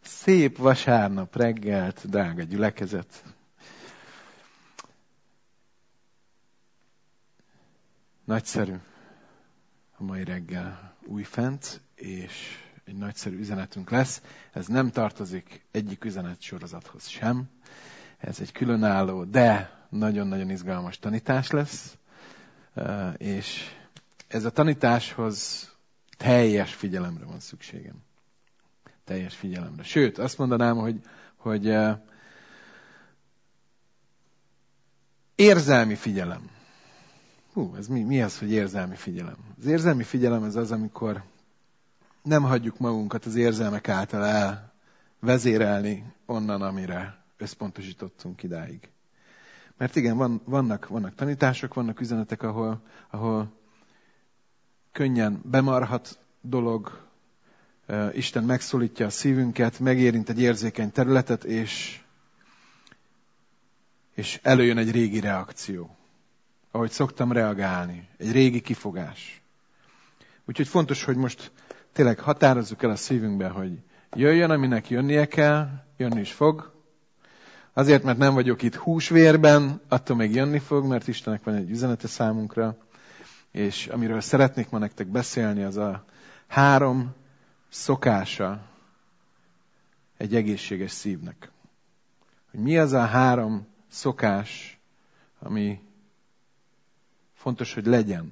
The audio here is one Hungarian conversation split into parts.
Szép vasárnap reggelt, drága gyülekezet. Nagyszerű a mai reggel újfent, és egy nagyszerű üzenetünk lesz. Ez nem tartozik egyik üzenetsorozathoz sem. Ez egy különálló, de nagyon-nagyon izgalmas tanítás lesz. És ez a tanításhoz teljes figyelemre van szükségem. Teljes figyelemre. Sőt, azt mondanám, hogy érzelmi figyelem. Ez mi az, hogy érzelmi figyelem? Az érzelmi figyelem az, amikor nem hagyjuk magunkat az érzelmek által elvezérelni onnan, amire összpontosítottunk idáig. Mert igen, vannak tanítások, vannak üzenetek, ahol könnyen bemarhat dolog, Isten megszólítja a szívünket, megérint egy érzékeny területet, és előjön egy régi reakció. Ahogy szoktam reagálni. Egy régi kifogás. Úgyhogy fontos, hogy most tényleg határozzuk el a szívünkbe, hogy jöjjön, aminek jönnie kell, jönni is fog. Azért, mert nem vagyok itt húsvérben, attól még jönni fog, mert Istennek van egy üzenete számunkra. És amiről szeretnék ma nektek beszélni, az a 3 szokása egy egészséges szívnek. Hogy mi az a 3 szokás, ami fontos, hogy legyen,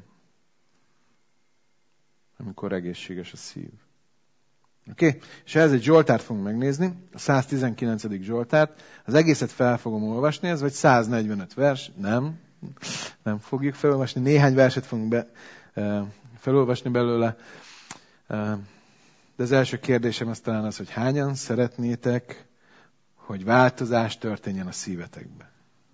amikor egészséges a szív. Oké? És ehhez egy Zsoltárt fogunk megnézni, a 119. Zsoltárt. Az egészet fel fogom olvasni, ez vagy 145 vers. Nem fogjuk felolvasni. Néhány verset fogunk felolvasni belőle. De az első kérdésem az talán az, hogy hányan szeretnétek, hogy változás történjen a szívetekbe?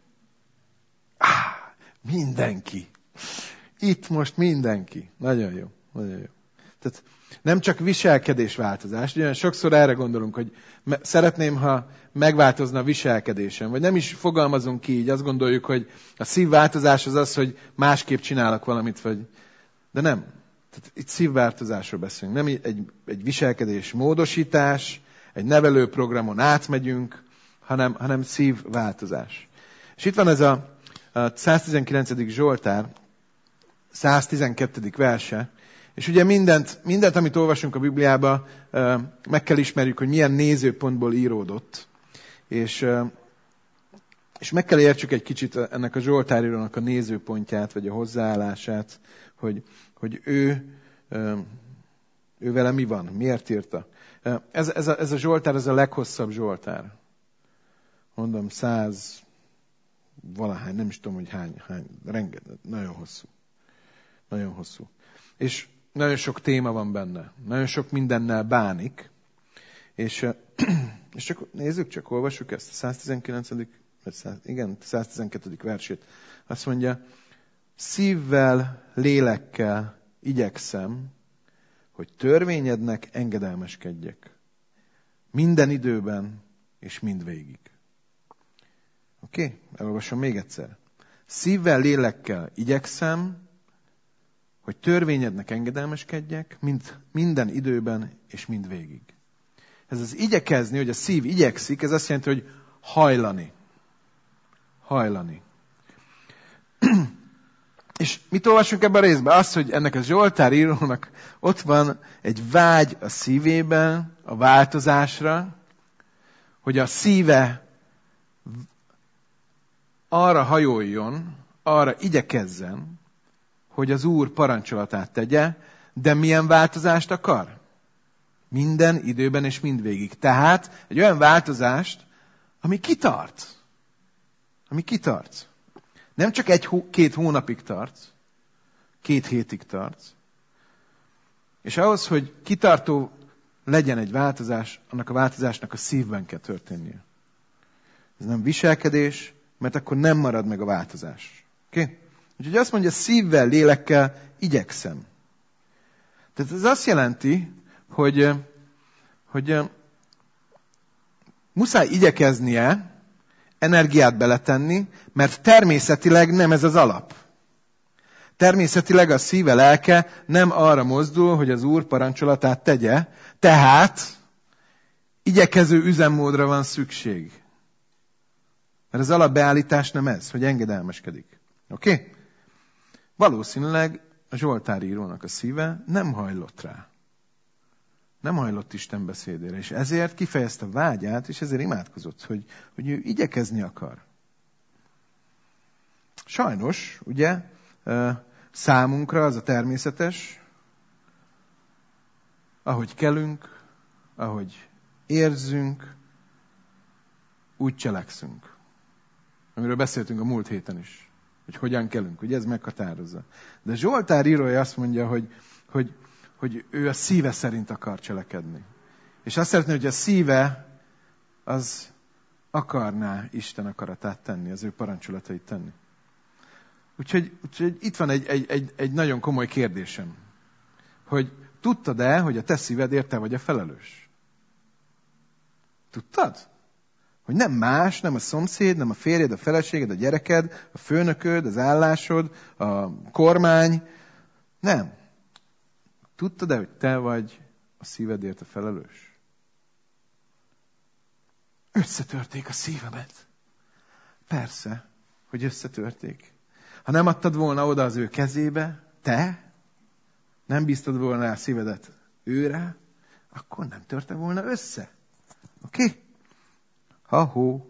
Mindenki. Itt most mindenki. Nagyon jó. Nagyon jó. Tehát nem csak viselkedésváltozás. Ugyan sokszor erre gondolunk, hogy szeretném, ha megváltozna a viselkedésem. Vagy nem is fogalmazunk ki így. Azt gondoljuk, hogy a szívváltozás az, hogy másképp csinálok valamit. De nem. Tehát itt szívváltozásról beszélünk. Nem egy viselkedés módosítás, egy nevelőprogramon átmegyünk, hanem szívváltozás. És itt van ez a 119. Zsoltár, 112. verse, és ugye mindent, amit olvasunk a Bibliába, meg kell ismerjük, hogy milyen nézőpontból íródott. És meg kell értsük egy kicsit ennek a zsoltárírónak a nézőpontját, vagy a hozzáállását, hogy ő vele mi van, miért írta. Ez a zsoltár, ez a leghosszabb zsoltár. Mondom, 100 valahány, nem is tudom, hogy hány, rengeteg, nagyon hosszú. Nagyon hosszú. És nagyon sok téma van benne. Nagyon sok mindennel bánik. És csak nézzük, csak olvassuk ezt a 112. versét. Azt mondja, szívvel, lélekkel igyekszem, hogy törvényednek engedelmeskedjek. Minden időben és mindvégig. Oké? Elolvasom még egyszer. Szívvel, lélekkel igyekszem, hogy törvényednek engedelmeskedjek, minden időben és mindvégig. Ez az igyekezni, hogy a szív igyekszik, ez azt jelenti, hogy hajlani. Hajlani. És mit olvasunk ebben a részben? Az, hogy ennek a Zsoltár írónak ott van egy vágy a szívében, a változásra, hogy a szíve arra hajoljon, arra igyekezzen, hogy az Úr parancsolatát tegye, de milyen változást akar? Minden időben és mindvégig. Tehát egy olyan változást, ami kitart. Ami kitart. Nem csak 1-2 hónapig tart, 2 hétig tart. És ahhoz, hogy kitartó legyen egy változás, annak a változásnak a szívben kell történnie. Ez nem viselkedés, mert akkor nem marad meg a változás. Oké? Úgyhogy azt mondja, szívvel, lélekkel igyekszem. Tehát ez azt jelenti, hogy muszáj igyekeznie, energiát beletenni, mert természetileg nem ez az alap. Természetileg a szíve, lelke nem arra mozdul, hogy az Úr parancsolatát tegye, tehát igyekező üzemmódra van szükség. Mert az alapbeállítás nem ez, hogy engedelmeskedik. Oké? Valószínűleg a zsoltárírónak a szíve nem hajlott rá. Nem hajlott Isten beszédére, és ezért kifejezte vágyát, és ezért imádkozott, hogy ő igyekezni akar. Sajnos, ugye, számunkra az a természetes, ahogy kelünk, ahogy érzünk, úgy cselekszünk. Amiről beszéltünk a múlt héten is, hogy hogyan kelünk, ugye ez meghatározza. De Zsoltár írója azt mondja, hogy ő a szíve szerint akar cselekedni. És azt szeretné, hogy a szíve az akarná Isten akaratát tenni, az ő parancsolatait tenni. Úgyhogy itt van egy nagyon komoly kérdésem, hogy tudtad-e, hogy a te szívedért te vagy a felelős? Tudtad? Hogy nem más, nem a szomszéd, nem a férjed, a feleséged, a gyereked, a főnököd, az állásod, a kormány. Nem. Tudtad-e, hogy te vagy a szívedért a felelős? Összetörték a szívemet. Persze, hogy összetörték. Ha nem adtad volna oda az ő kezébe, te, nem bíztad volna rá a szívedet őre, akkor nem törte volna össze. Oké? Ha-hó.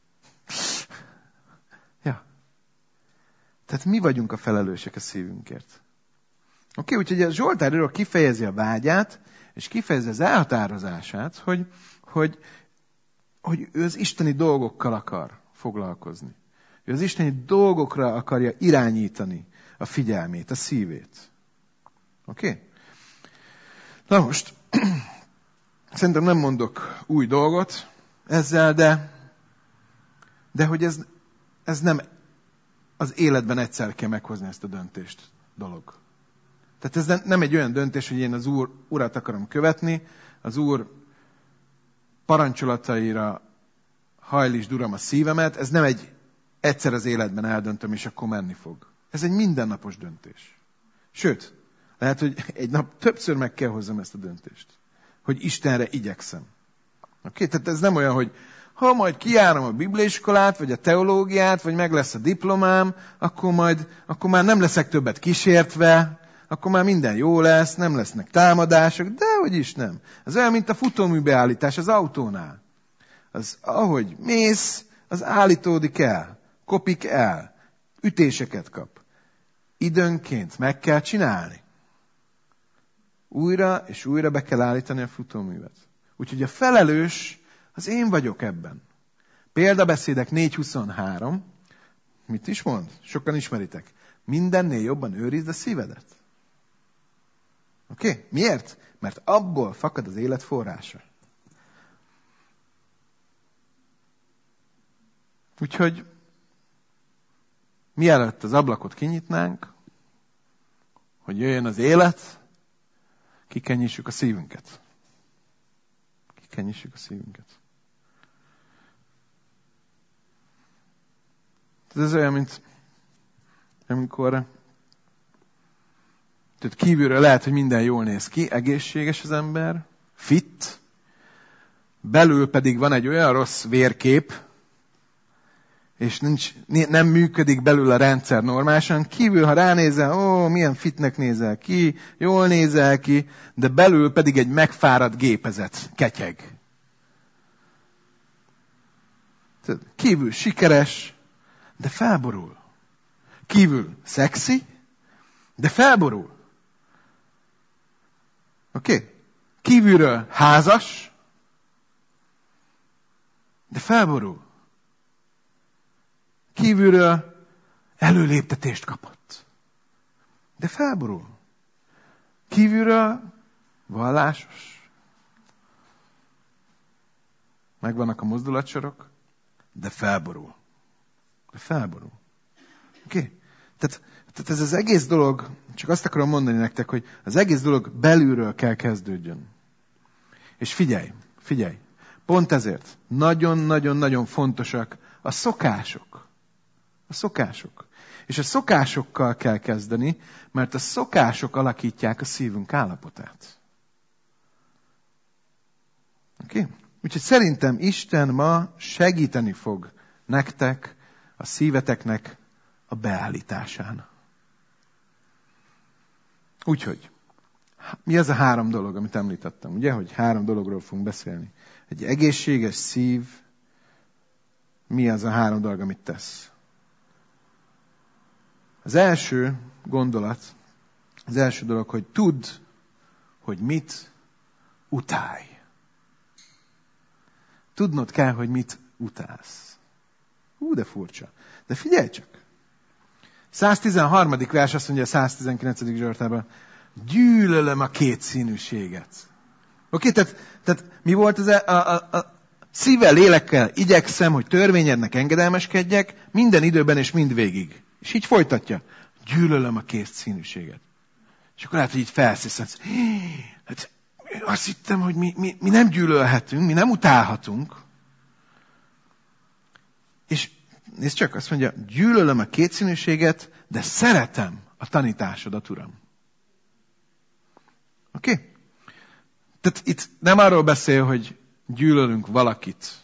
Ja. Tehát mi vagyunk a felelősek a szívünkért. Oké, úgyhogy a Zsoltár író kifejezi a vágyát, és kifejezi az elhatározását, hogy ő az isteni dolgokkal akar foglalkozni. Ő az isteni dolgokra akarja irányítani a figyelmét, a szívét. Oké? Na most, szerintem nem mondok új dolgot ezzel, de hogy ez nem az életben egyszer kell meghozni ezt a döntést dolog. Tehát ez nem egy olyan döntés, hogy én az Urat akarom követni, az Úr parancsolataira hajlítsd, Uram, a szívemet, ez nem egy egyszer az életben eldöntöm, és akkor menni fog. Ez egy mindennapos döntés. Sőt, lehet, hogy egy nap többször meg kell hozzam ezt a döntést. Hogy Istenre igyekszem. Oké? Tehát ez nem olyan, hogy ha majd kijárom a bibliaiskolát, vagy a teológiát, vagy meg lesz a diplomám, akkor már nem leszek többet kísértve, akkor már minden jó lesz, nem lesznek támadások, de hogy is nem. Ez olyan, mint a futóműbeállítás az autónál. Az, ahogy mész, az állítódik el, kopik el, ütéseket kap. Időnként meg kell csinálni. Újra és újra be kell állítani a futóművet. Úgyhogy a felelős az én vagyok ebben. Példabeszédek 4.23. Mit is mond? Sokan ismeritek. Mindennél jobban őrizd a szívedet. Oké? Miért? Mert abból fakad az élet forrása. Úgyhogy mielőtt az ablakot kinyitnánk, hogy jöjjön az élet, kikenyítsük a szívünket. Kikenyítsük a szívünket. Ez olyan, mint amikor tehát kívülről lehet, hogy minden jól néz ki, egészséges az ember, fit, belül pedig van egy olyan rossz vérkép, és nem működik belül a rendszer normálisan. Kívül, ha ránézel, milyen fitnek nézel ki, jól nézel ki, de belül pedig egy megfáradt gépezet ketyeg. Kívül sikeres, de felborul. Kívül szexi, de felborul. Oké? Kívülről házas, de felborul. Kívülről előléptetést kapott. De felborul. Kívülről vallásos. Megvannak a mozdulatsorok, de felborul. De felborul. Oké? Tehát ez az egész dolog, csak azt akarom mondani nektek, hogy az egész dolog belülről kell kezdődjön. És figyelj. Pont ezért nagyon-nagyon-nagyon fontosak a szokások. A szokások. És a szokásokkal kell kezdeni, mert a szokások alakítják a szívünk állapotát. Oké? Úgyhogy szerintem Isten ma segíteni fog nektek, a szíveteknek a beállításán. Úgyhogy, mi az a 3 dolog, amit említettem? Ugye, hogy 3 dologról fogunk beszélni. Egy egészséges szív, mi az a 3 dolog, amit tesz? Az első gondolat, az első dolog, hogy tudd, hogy mit utálj. Tudnod kell, hogy mit utálsz. De furcsa. De figyelj csak! 113. vers azt mondja a 119. Zsoltárban, gyűlölöm a kétszínűséget. Oké, tehát mi volt az a szívvel, lélekkel igyekszem, hogy törvényednek engedelmeskedjek minden időben és mindvégig. És így folytatja. Gyűlölöm a kétszínűséget. És akkor lehet, hogy így felsziszensz. Hát azt hittem, hogy mi nem gyűlölhetünk, mi nem utálhatunk. És nézd csak, azt mondja, gyűlölöm a kétszínűséget, de szeretem a tanításodat, Uram. Oké? Tehát itt nem arról beszél, hogy gyűlölünk valakit,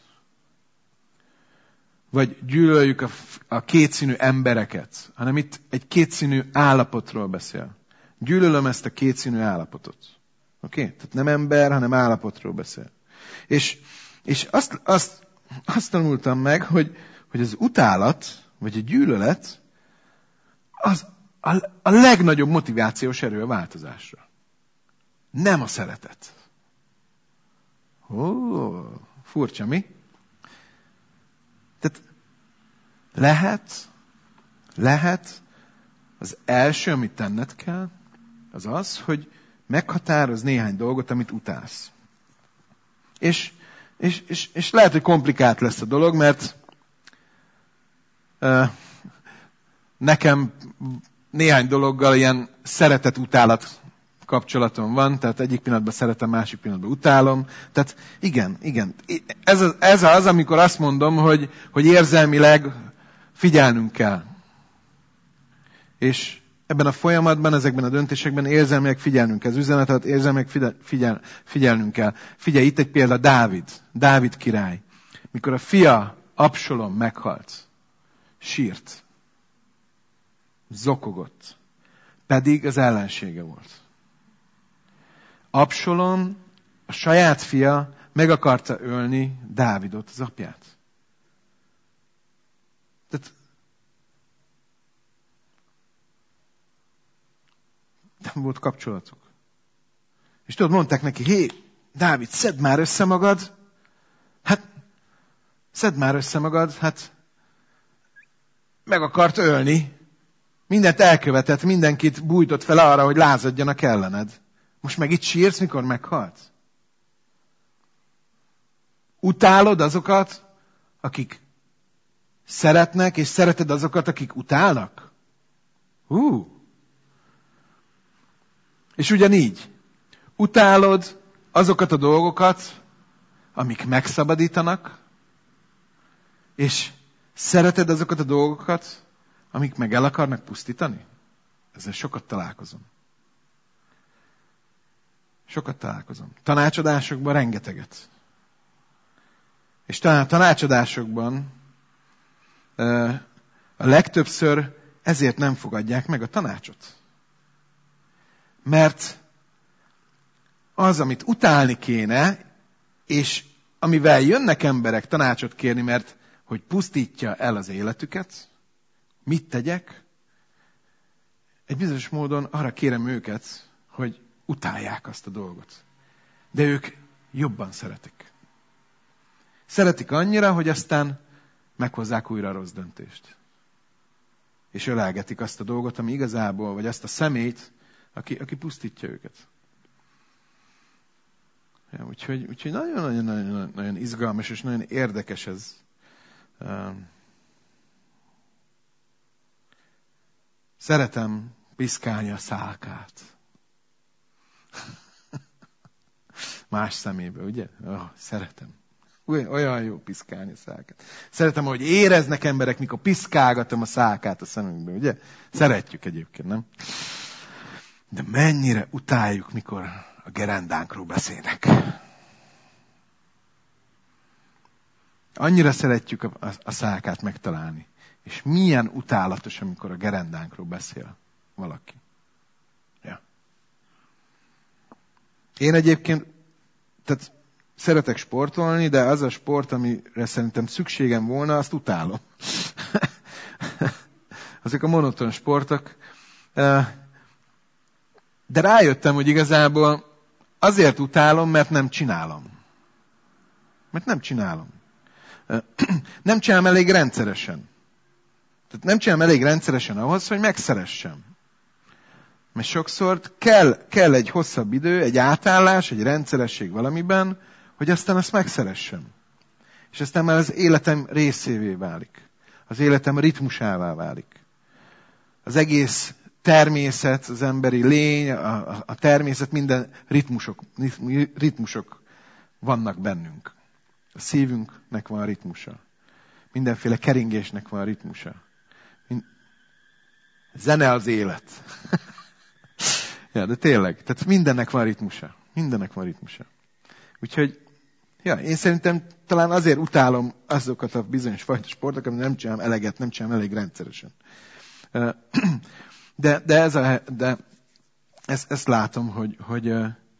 vagy gyűlöljük a kétszínű embereket, hanem itt egy kétszínű állapotról beszél. Gyűlölöm ezt a kétszínű állapotot. Oké? Tehát nem ember, hanem állapotról beszél. És azt tanultam meg, hogy az utálat, vagy a gyűlölet, az a legnagyobb motivációs erő a változásra. Nem a szeretet. Furcsa, mi? Tehát lehet az első, amit tenned kell, az az, hogy meghatároz néhány dolgot, amit utálsz. És lehet, hogy komplikált lesz a dolog, mert nekem néhány dologgal ilyen szeretet-utálat kapcsolatom van, tehát egyik pillanatban szeretem, másik pillanatban utálom. Tehát igen. Ez az, amikor azt mondom, hogy érzelmileg figyelnünk kell. És ebben a folyamatban, ezekben a döntésekben érzelmileg figyelnünk kell. Az üzenetet érzelmileg figyelnünk kell. Figyelj, itt egy példa, Dávid király. Mikor a fia Absalom meghalt, sírt, zokogott, pedig az ellensége volt. Absalom, a saját fia meg akarta ölni Dávidot, az apját. Tehát nem volt kapcsolatuk. És tudod, mondták neki, hé, Dávid, szedd már össze magad. Hát meg akart ölni. Mindent elkövetett, mindenkit bújtott fel arra, hogy lázadjanak ellened. Most meg itt sírsz, mikor meghalt? Utálod azokat, akik szeretnek, és szereted azokat, akik utálnak? És ugyanígy, utálod azokat a dolgokat, amik megszabadítanak, és szereted azokat a dolgokat, amik meg el akarnak pusztítani? Ezzel sokat találkozom. Tanácsadásokban rengeteget. És talán a tanácsadásokban a legtöbbször ezért nem fogadják meg a tanácsot. Mert az, amit utálni kéne, és amivel jönnek emberek tanácsot kérni, mert hogy pusztítja el az életüket, mit tegyek? Egy bizonyos módon arra kérem őket, hogy utálják azt a dolgot. De ők jobban szeretik. Szeretik annyira, hogy aztán meghozzák újra a rossz döntést. És ölelgetik azt a dolgot, ami igazából, vagy azt a szemét, aki pusztítja őket. Ja, úgyhogy nagyon izgalmas és nagyon érdekes ez. Szeretem piszkálni a szálkát. Más szemébe, ugye? Szeretem. Olyan jó piszkálni a szálkát. Szeretem, hogy éreznek emberek, mikor piszkálgatom a szálkát a szemünkbe, ugye? Szeretjük egyébként, nem? De mennyire utáljuk, mikor a gerendánkról beszélnek. Annyira szeretjük a szálkát megtalálni. És milyen utálatos, amikor a gerendánkról beszél valaki. Ja. Én egyébként tehát szeretek sportolni, de az a sport, amire szerintem szükségem volna, azt utálom. Azok a monoton sportok. De rájöttem, hogy igazából azért utálom, mert nem csinálom. Nem csinálom elég rendszeresen. Tehát nem csinálom elég rendszeresen ahhoz, hogy megszeressem. Mert sokszor kell egy hosszabb idő, egy átállás, egy rendszeresség valamiben, hogy aztán azt megszeressem. És aztán már az életem részévé válik. Az életem ritmusává válik. Az egész természet, az emberi lény, a természet, minden ritmusok vannak bennünk. A szívünknek van a ritmusa. Mindenféle keringésnek van a ritmusa. Zene az élet. Ja, de tényleg, tehát mindennek van ritmusa. Úgyhogy, én szerintem talán azért utálom azokat a bizonyos fajta sportokat, amit nem csinálom eleget, nem csinálom elég rendszeresen. De ezt látom, hogy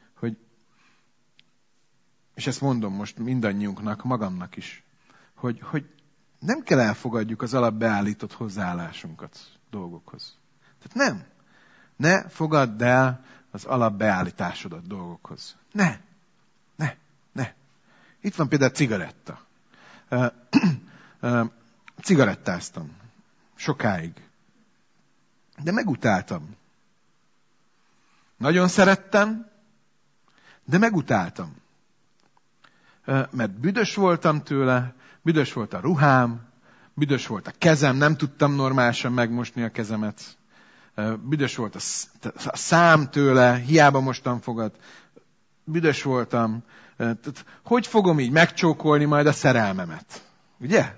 és ezt mondom most mindannyiunknak, magamnak is, hogy nem kell elfogadjuk az alapbeállított hozzáállásunkat dolgokhoz. Tehát nem. Ne fogadd el az alapbeállításodat dolgokhoz. Ne. Itt van például cigaretta. Cigarettáztam. Sokáig. De megutáltam. Nagyon szerettem, de megutáltam. Mert büdös voltam tőle, büdös volt a ruhám, büdös volt a kezem, nem tudtam normálisan megmosni a kezemet. Büdös volt a szám tőle, hiába mostam fogat. Büdös voltam. Hogy fogom így megcsókolni majd a szerelmemet? Ugye?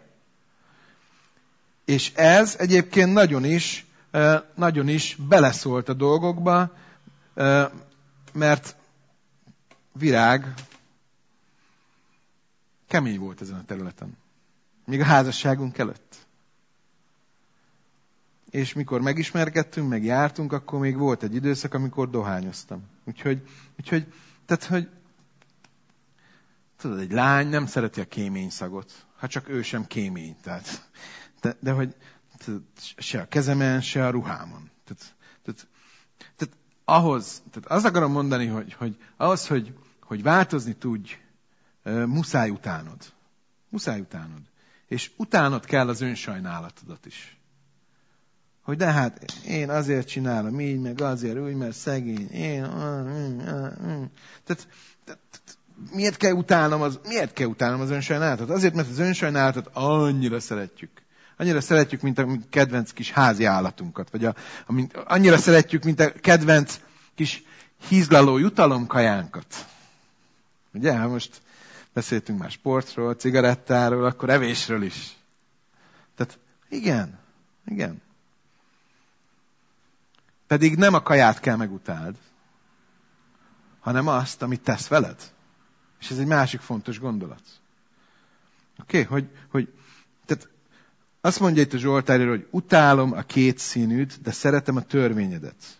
És ez egyébként nagyon is beleszólt a dolgokba, mert Virág kemény volt ezen a területen. Még a házasságunk előtt. És mikor megismerkedtünk, meg jártunk, akkor még volt egy időszak, amikor dohányoztam. Úgyhogy tudod, egy lány nem szereti a kémény szagot, ha csak ő sem kémény. Tehát, de hogy se a kezemen, se a ruhámon. Tehát azt akarom mondani, hogy ahhoz, hogy változni tudj, muszáj utánod. És utánod kell az önsajnálatodat is. Hogy de hát én azért csinálom így, meg azért úgy, mert szegény. Tehát miért kell utálnom az önsajnálatot? Azért, mert az önsajnálatot annyira szeretjük. Annyira szeretjük, mint a kedvenc kis házi állatunkat. Vagy annyira szeretjük, mint a kedvenc kis hízlaló jutalomkajánkat. Ugye? Ha most beszéltünk már sportról, cigarettáról, akkor evésről is. Tehát igen. Pedig nem a kaját kell megutáld, hanem azt, amit tesz veled. És ez egy másik fontos gondolat. Oké? Hogy tehát azt mondja itt a Zsoltárról, hogy utálom a két színűt, de szeretem a törvényedet.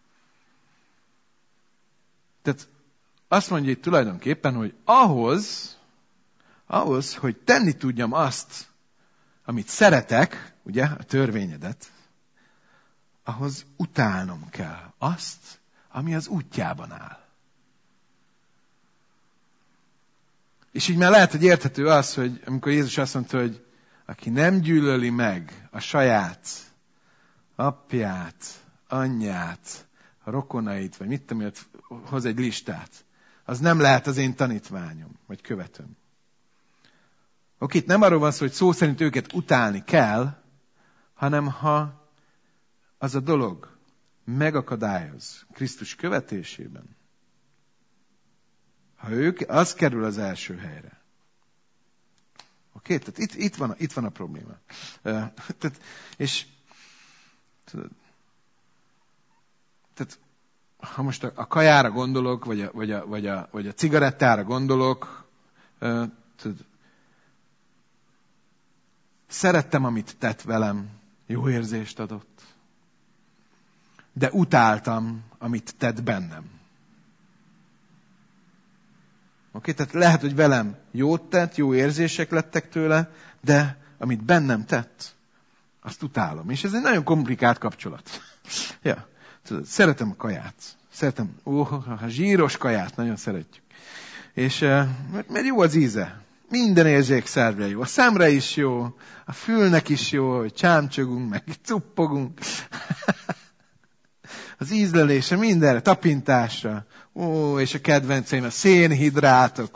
Tehát azt mondja itt tulajdonképpen, hogy ahhoz, hogy tenni tudjam azt, amit szeretek, ugye, a törvényedet, ahhoz utálnom kell azt, ami az útjában áll. És így már lehet, hogy érthető az, hogy amikor Jézus azt mondta, hogy aki nem gyűlöli meg a saját apját, anyját, a rokonait, vagy mit tudom, hoz egy listát, az nem lehet az én tanítványom, vagy követőm. Oké, itt nem arról van szó, hogy szó szerint őket utálni kell, hanem ha az a dolog megakadályoz Krisztus követésében, ha az kerül az első helyre. Oké, tehát itt van a probléma. Tehát ha most a kajára gondolok, vagy a cigarettára gondolok, Szerettem, amit tett velem, jó érzést adott. De utáltam, amit tett bennem. Oké, tehát lehet, hogy velem jót tett, jó érzések lettek tőle, de amit bennem tett, azt utálom. És ez egy nagyon komplikált kapcsolat. Ja, tudod, szeretem a kaját. Szeretem, a zsíros kaját nagyon szeretjük. És mert jó az íze. Minden érzékszervre jó. A szemre is jó, a fülnek is jó, hogy csámcsogunk, meg cuppogunk. Az ízlelése mindenre, tapintásra. És a kedvenceim, a szénhidrátok.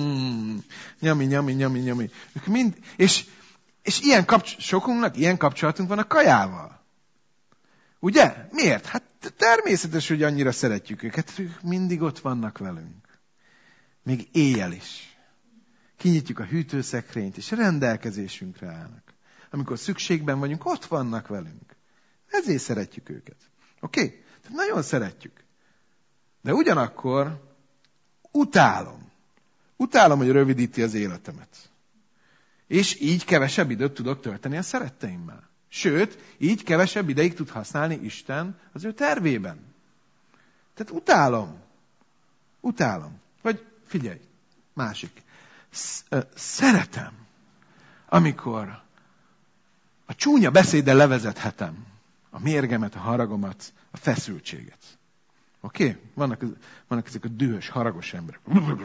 Nyami. És sokunknak ilyen kapcsolatunk van a kajával. Ugye? Miért? Hát természetes, hogy annyira szeretjük őket. Ők mindig ott vannak velünk. Még éjjel is. Kinyitjuk a hűtőszekrényt, és rendelkezésünkre állnak. Amikor szükségben vagyunk, ott vannak velünk. Ezért szeretjük őket. Oké? Tehát nagyon szeretjük. De ugyanakkor utálom. Utálom, hogy rövidíti az életemet. És így kevesebb időt tudok tölteni a szeretteimmel. Sőt, így kevesebb ideig tud használni Isten az ő tervében. Tehát utálom. Vagy figyelj, másik. Szeretem, amikor a csúnya beszéddel levezethetem a mérgemet, a haragomat, a feszültséget. Oké? Vannak ezek a dühös, haragos emberek.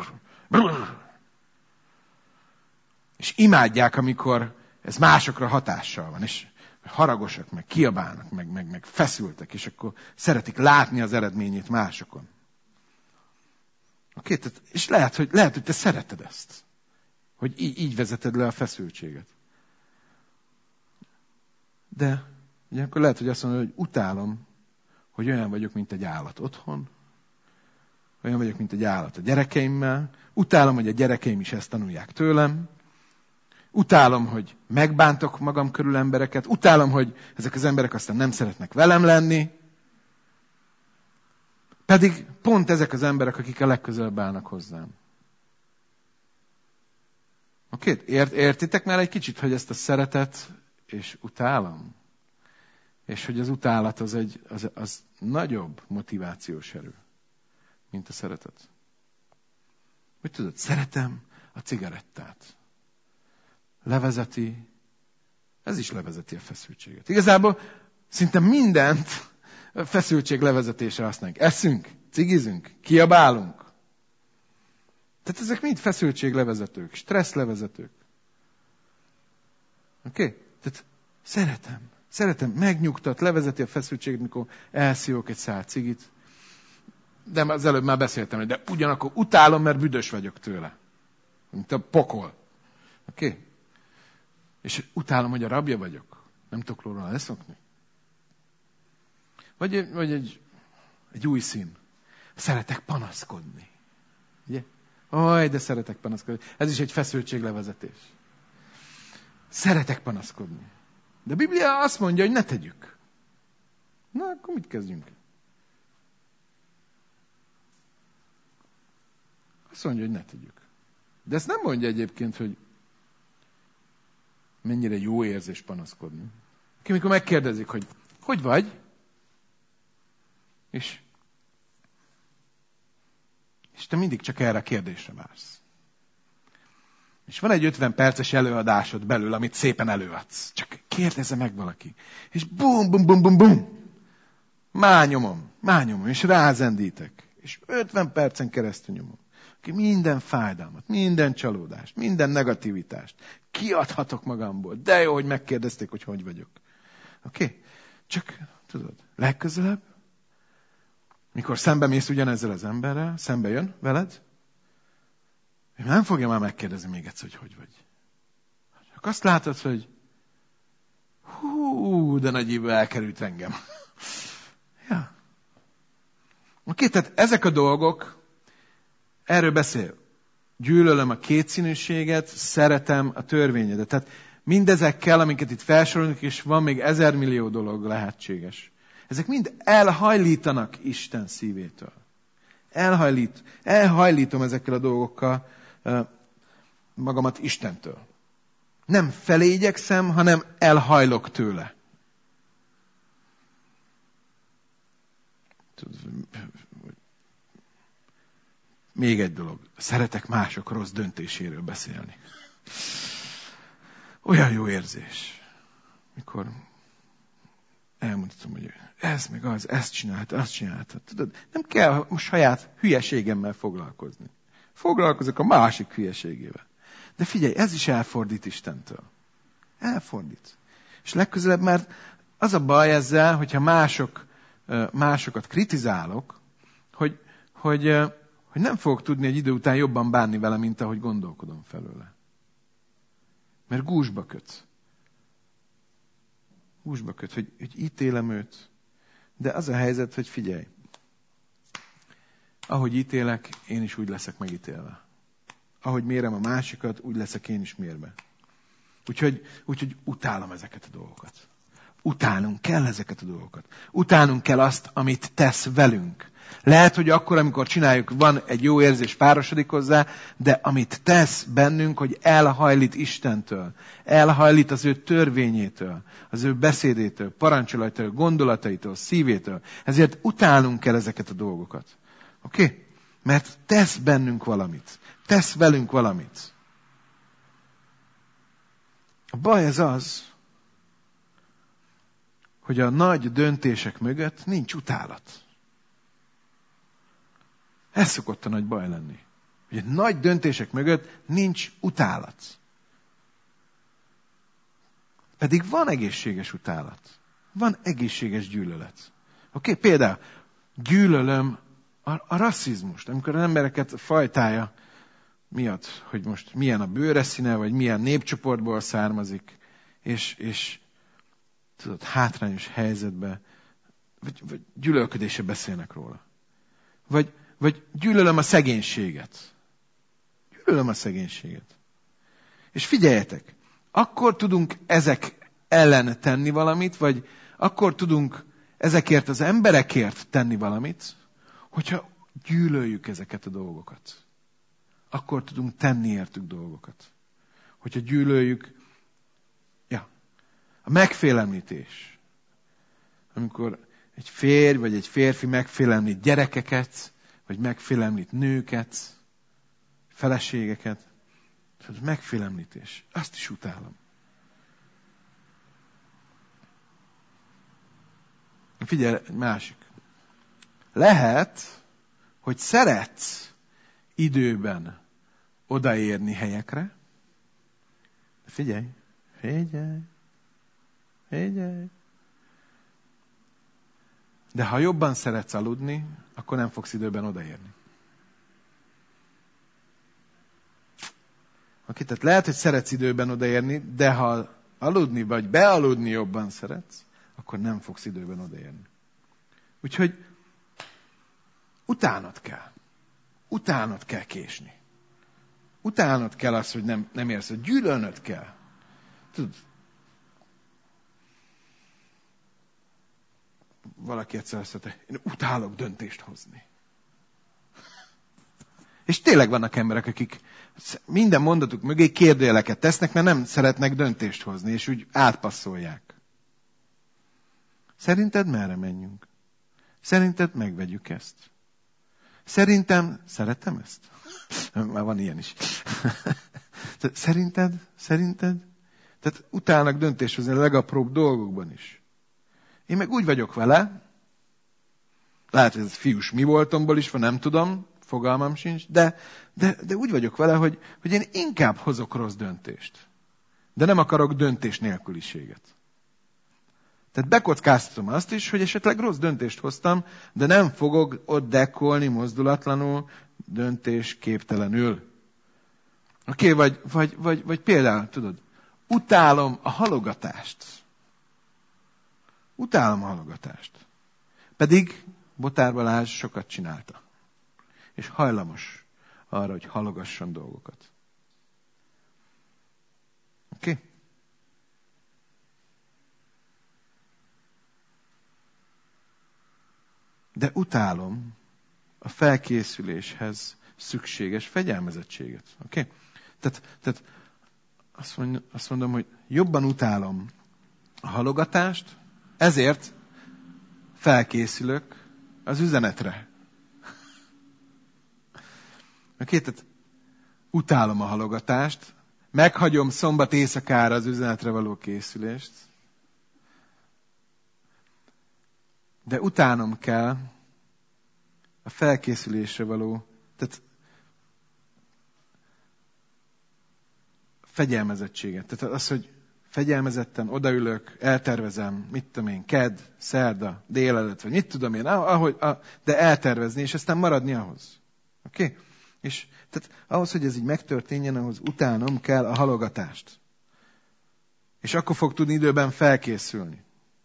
És imádják, amikor ez másokra hatással van, és haragosak, meg kiabálnak, meg feszültek, és akkor szeretik látni az eredményét másokon. Oké? És lehet, hogy te szereted ezt. Hogy így vezeted le a feszültséget. De ugye akkor lehet, hogy azt mondod, hogy utálom, hogy olyan vagyok, mint egy állat otthon. Olyan vagyok, mint egy állat a gyerekeimmel. Utálom, hogy a gyerekeim is ezt tanulják tőlem. Utálom, hogy megbántok magam körül embereket. Utálom, hogy ezek az emberek aztán nem szeretnek velem lenni. Pedig pont ezek az emberek, akik a legközelebb állnak hozzám. Oké? Értitek már egy kicsit, hogy ezt a szeretet és utálom? És hogy az utálat az nagyobb motivációs erő, mint a szeretet. Hogy tudod, szeretem a cigarettát. Ez is levezeti a feszültséget. Igazából szinte mindent a feszültség levezetésre használjuk. Eszünk, cigizünk, kiabálunk. Tehát ezek mind feszültséglevezetők, stresszlevezetők. Oké? Tehát szeretem, megnyugtat, levezeti a feszültséget, mikor elszívok egy szál cigit. De az előbb már beszéltem, de ugyanakkor utálom, mert büdös vagyok tőle. Mint a pokol. Oké? És utálom, hogy a rabja vagyok. Nem tudok róla leszokni. Vagy egy új szín. Szeretek panaszkodni. Ugye? De szeretek panaszkodni. Ez is egy feszültséglevezetés. Szeretek panaszkodni. De a Biblia azt mondja, hogy ne tegyük. Na, akkor mit kezdjünk? Azt mondja, hogy ne tegyük. De ezt nem mondja egyébként, hogy mennyire jó érzés panaszkodni. Amikor megkérdezik, hogy vagy? És te mindig csak erre a kérdésre vársz. És van egy 50 perces előadásod belül, amit szépen előadsz. Csak kérdezze meg valaki. És bum. Mányomom, és rázendítek. És 50 percen keresztül nyomom. Minden fájdalmat, minden csalódást, minden negativitást kiadhatok magamból. De jó, hogy megkérdezték, hogy vagyok. Oké? Csak, tudod, legközelebb, mikor szembe mész ugyanezzel az emberrel, szembe jön veled, és nem fogja már megkérdezni még egyszer, hogy vagy. Csak azt látod, hogy de nagy ívő elkerült engem. Ja. Oké, tehát ezek a dolgok, erről beszél. Gyűlölöm a kétszínűséget, szeretem a törvényedet. Tehát mindezekkel, amiket itt felsorolunk, és van még 1000 millió dolog lehetséges. Ezek mind elhajlítanak Isten szívétől. Elhajlítom ezekkel a dolgokkal magamat Istentől. Nem felé igyekszem, hanem elhajlok tőle. Még egy dolog. Szeretek mások rossz döntéséről beszélni. Olyan jó érzés, mikor elmondtam, hogy ez meg az, ezt csinálta, azt csinálta. Tudod, nem kell a saját hülyeségemmel foglalkozni. Foglalkozok a másik hülyeségével. De figyelj, ez is elfordít Istentől. Elfordít. És legközelebb már az a baj ezzel, hogyha másokat kritizálok, hogy nem fogok tudni egy idő után jobban bánni vele, mint ahogy gondolkodom felőle. Mert gúzsba köt. Gúzsba köt, hogy ítélem őt. De az a helyzet, hogy figyelj. Ahogy ítélek, én is úgy leszek megítélve. Ahogy mérem a másikat, úgy leszek én is mérve. Úgyhogy utálom ezeket a dolgokat. Utálnunk kell ezeket a dolgokat. Utálnunk kell azt, amit tesz velünk. Lehet, hogy akkor, amikor csináljuk, van egy jó érzés, párosodik hozzá, de amit tesz bennünk, hogy elhajlít Istentől, elhajlít az ő törvényétől, az ő beszédétől, parancsolatától, gondolataitól, szívétől. Ezért utálnunk kell ezeket a dolgokat. Oké? Mert tesz bennünk valamit. Tesz velünk valamit. A baj az, hogy a nagy döntések mögött nincs utálat. Ez szokott a nagy baj lenni. Hogy a nagy döntések mögött nincs utálat. Pedig van egészséges utálat. Van egészséges gyűlölet. Oké? Például gyűlölöm a rasszizmust, amikor az embereket a fajtája miatt, hogy most milyen a bőre színe, vagy milyen népcsoportból származik, és tudod, hátrányos helyzetbe, vagy gyűlölködésre beszélnek róla. Vagy gyűlölöm a szegénységet. Gyűlölöm a szegénységet. És figyeljetek, akkor tudunk ezek ellen tenni valamit, vagy akkor tudunk ezekért az emberekért tenni valamit, hogyha gyűlöljük ezeket a dolgokat. Akkor tudunk tenni értük dolgokat. Hogyha gyűlöljük, a megfélemlítés. Amikor egy férj vagy egy férfi megfélemlít gyerekeket, vagy megfélemlít nőket, feleségeket. Ez megfélemlítés. Azt is utálom. Figyelj, egy másik. Lehet, hogy szeretsz időben odaérni helyekre. De figyelj. De ha jobban szeretsz aludni, akkor nem fogsz időben odaérni. Oké, tehát lehet, hogy szeretsz időben odaérni, de ha aludni vagy bealudni jobban szeretsz, akkor nem fogsz időben odaérni. Úgyhogy utánod kell. Utánod kell késni. Utánod kell azt, hogy nem érsz, hogy gyűlölnöd kell. Tudod, valaki egyszer azt mondta, én utálok döntést hozni. És tényleg vannak emberek, akik minden mondatuk mögé kérdőjeleket tesznek, mert nem szeretnek döntést hozni, és úgy átpasszolják. Szerinted merre menjünk? Szerinted megvegyük ezt? Szerintem szeretem ezt? Már van ilyen is. Szerinted? Tehát utálnak döntést hozni a legapróbb dolgokban is. Én meg úgy vagyok vele, lehet, hogy ez fiús mi voltomból is van, nem tudom, fogalmam sincs, de úgy vagyok vele, hogy én inkább hozok rossz döntést. De nem akarok döntés nélküliséget. Tehát bekockáztatom azt is, hogy esetleg rossz döntést hoztam, de nem fogok ott dekkolni mozdulatlanul, döntésképtelenül. Oké, vagy például, tudod, utálom a halogatást. Utálom a halogatást. Pedig Botár Balázs sokat csinálta. És hajlamos arra, hogy halogasson dolgokat. Oké? De utálom a felkészüléshez szükséges fegyelmezettséget. Oké? Tehát azt mondom, hogy jobban utálom a halogatást, ezért felkészülök az üzenetre. Tehát utálom a halogatást, meghagyom szombat éjszakára az üzenetre való készülést, de utálnom kell a felkészülésre való, tehát fegyelmezettséget. Tehát az, hogy fegyelmezetten odaülök, eltervezem, mit tudom én, kedd, szerda, délelőtt, vagy mit tudom én, de eltervezni, és aztán maradni ahhoz. Oké? Okay? És tehát ahhoz, hogy ez így megtörténjen, ahhoz utálnom kell a halogatást. És akkor fog tudni időben felkészülni.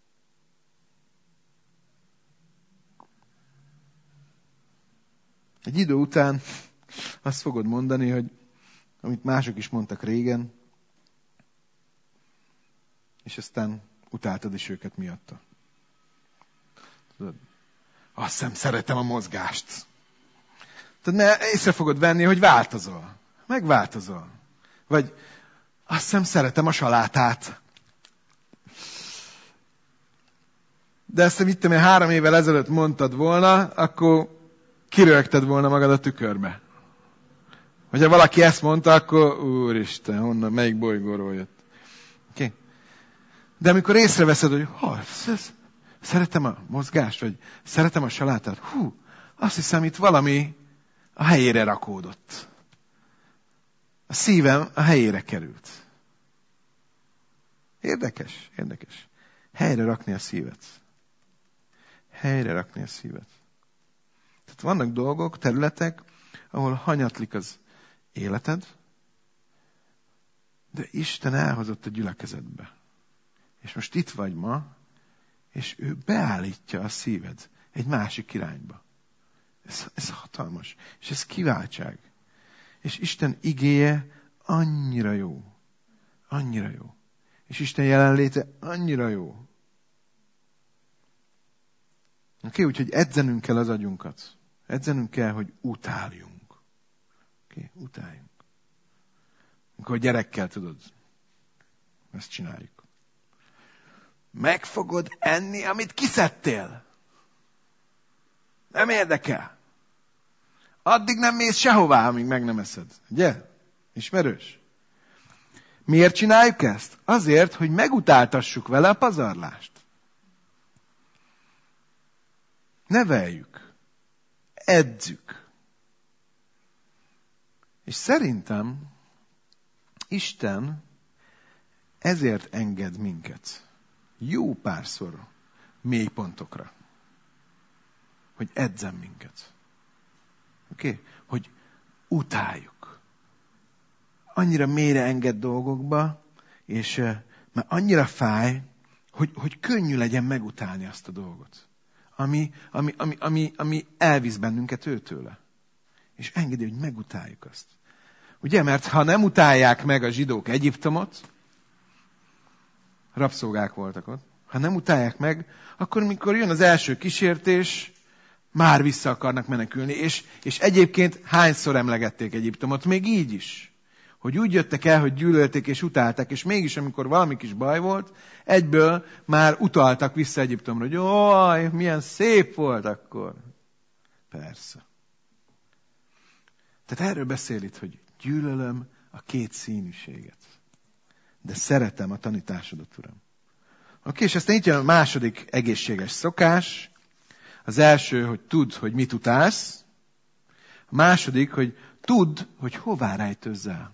Egy idő után azt fogod mondani, hogy amit mások is mondtak régen, és aztán utáltad is őket miatta. Tudod, azt hiszem szeretem a mozgást. Tudod, mert észre fogod venni, hogy változol. Megváltozol. Vagy azt hiszem szeretem a salátát. De ezt, mit tudom én, 3 évvel ezelőtt mondtad volna, akkor kirögted volna magad a tükörbe. Hogyha valaki ezt mondta, akkor úristen, honnan, melyik bolygóról jött. Okay. De amikor észreveszed, hogy szeretem a mozgást, vagy szeretem a salátát, azt hiszem, itt valami a helyére rakódott. A szívem a helyére került. Érdekes. Helyre rakni a szívet. Helyre rakni a szívet. Tehát vannak dolgok, területek, ahol hanyatlik az életed, de Isten elhozott a gyülekezetbe. És most itt vagy ma, és ő beállítja a szíved egy másik irányba. Ez hatalmas. És ez kiváltság. És Isten igéje annyira jó. Annyira jó. És Isten jelenléte annyira jó. Oké, úgyhogy edzenünk kell az agyunkat. Edzenünk kell, hogy utáljunk. Oké, utáljunk. Amikor gyerekkel, tudod, ezt csináljuk. Meg fogod enni, amit kiszedtél. Nem érdekel. Addig nem mész sehová, amíg meg nem eszed. Ugye? Ismerős? Miért csináljuk ezt? Azért, hogy megutáltassuk vele a pazarlást. Neveljük. Edzük. És szerintem Isten ezért enged minket jó párszor mélypontokra. Hogy edzen minket. Oké? Hogy utáljuk. Annyira mélyre enged dolgokba, és már annyira fáj, hogy könnyű legyen megutálni azt a dolgot. Ami elvisz bennünket őtőle. És engedi, hogy megutáljuk azt. Ugye, mert ha nem utálják meg a zsidók Egyiptomot, rabszolgák voltak ott, ha nem utálják meg, akkor mikor jön az első kísértés, már vissza akarnak menekülni. És egyébként hányszor emlegették Egyiptomot? Még így is. Hogy úgy jöttek el, hogy gyűlölték és utálták, és mégis, amikor valami kis baj volt, egyből már utaltak vissza Egyiptomra, hogy jaj, milyen szép volt akkor. Persze. Tehát erről beszél itt, hogy gyűlölöm a két színűséget. De szeretem a tanításodat, Uram. Oké, és aztán itt jön a második egészséges szokás. Az első, hogy tudd, hogy mit utálsz. A második, hogy tudd, hogy hová rejtőzzel.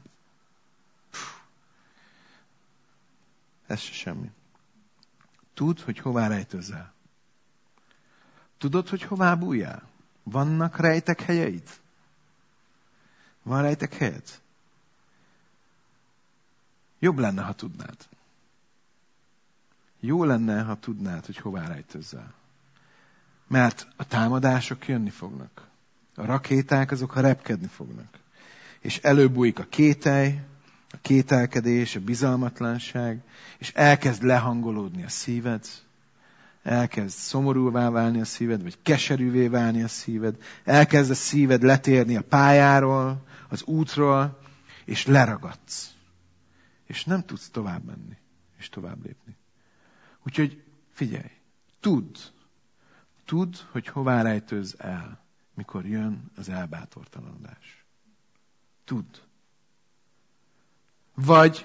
Ez se semmi. Tudd, hogy hová rejtőzzel. Tudod, hogy hová bújjál? Vannak rejtek helyeid? Van rejtek helyed? Jobb lenne, ha tudnád. Jó lenne, ha tudnád, hogy hová rejtőzzel. Mert a támadások jönni fognak. A rakéták azok repkedni fognak. És előbújik a kételj, a kételkedés, a bizalmatlanság, és elkezd lehangolódni a szíved, elkezd szomorúvá válni a szíved, vagy keserűvé válni a szíved, elkezd a szíved letérni a pályáról, az útról, és leragadsz. és nem tudsz tovább menni, és tovább lépni. Úgyhogy figyelj, tudd, hogy hová rejtőz el, mikor jön az elbátortalanodás. Tudd. Vagy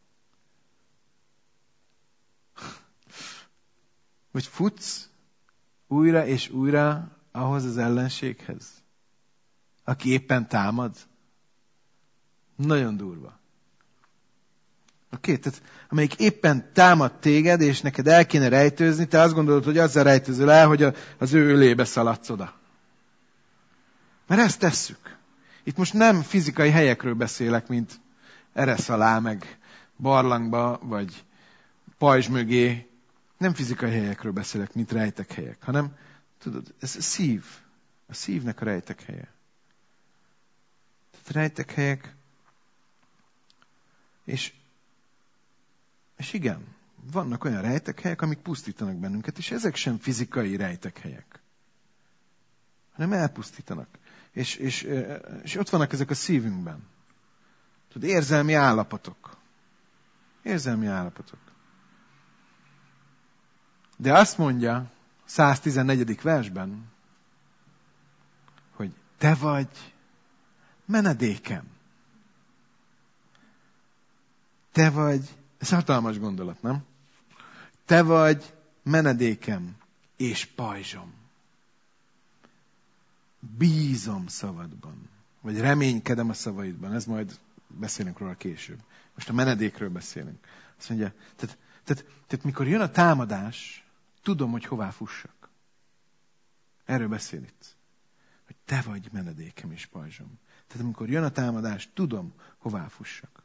futsz újra és újra ahhoz az ellenséghez, aki éppen támad. Nagyon durva. Tehát amelyik éppen támad téged, és neked el kéne rejtőzni, te azt gondolod, hogy azzal rejtőzöl el, hogy az ő ölébe szaladsz oda. Mert ezt tesszük. Itt most nem fizikai helyekről beszélek, mint eresz alá, meg barlangba, vagy pajzs mögé. Nem fizikai helyekről beszélek, mint rejtek helyek, hanem, tudod, ez a szív. A szívnek a rejtek helye. Tehát rejtek helyek, és igen, vannak olyan rejtekhelyek, amik pusztítanak bennünket, és ezek sem fizikai rejtekhelyek, hanem elpusztítanak. És ott vannak ezek a szívünkben. Tudod, érzelmi állapotok. Érzelmi állapotok. De azt mondja 114. versben, hogy te vagy menedékem. Te vagy, ez hatalmas gondolat, nem? Te vagy menedékem és pajzsom. Bízom szavadban. Vagy reménykedem a szavaidban. Ez majd beszélünk róla később. Most a menedékről beszélünk. Azt mondja, tehát mikor jön a támadás, tudom, hogy hová fussak. Erről beszél itt. Hogy te vagy menedékem és pajzsom. Tehát amikor jön a támadás, tudom, hová fussak.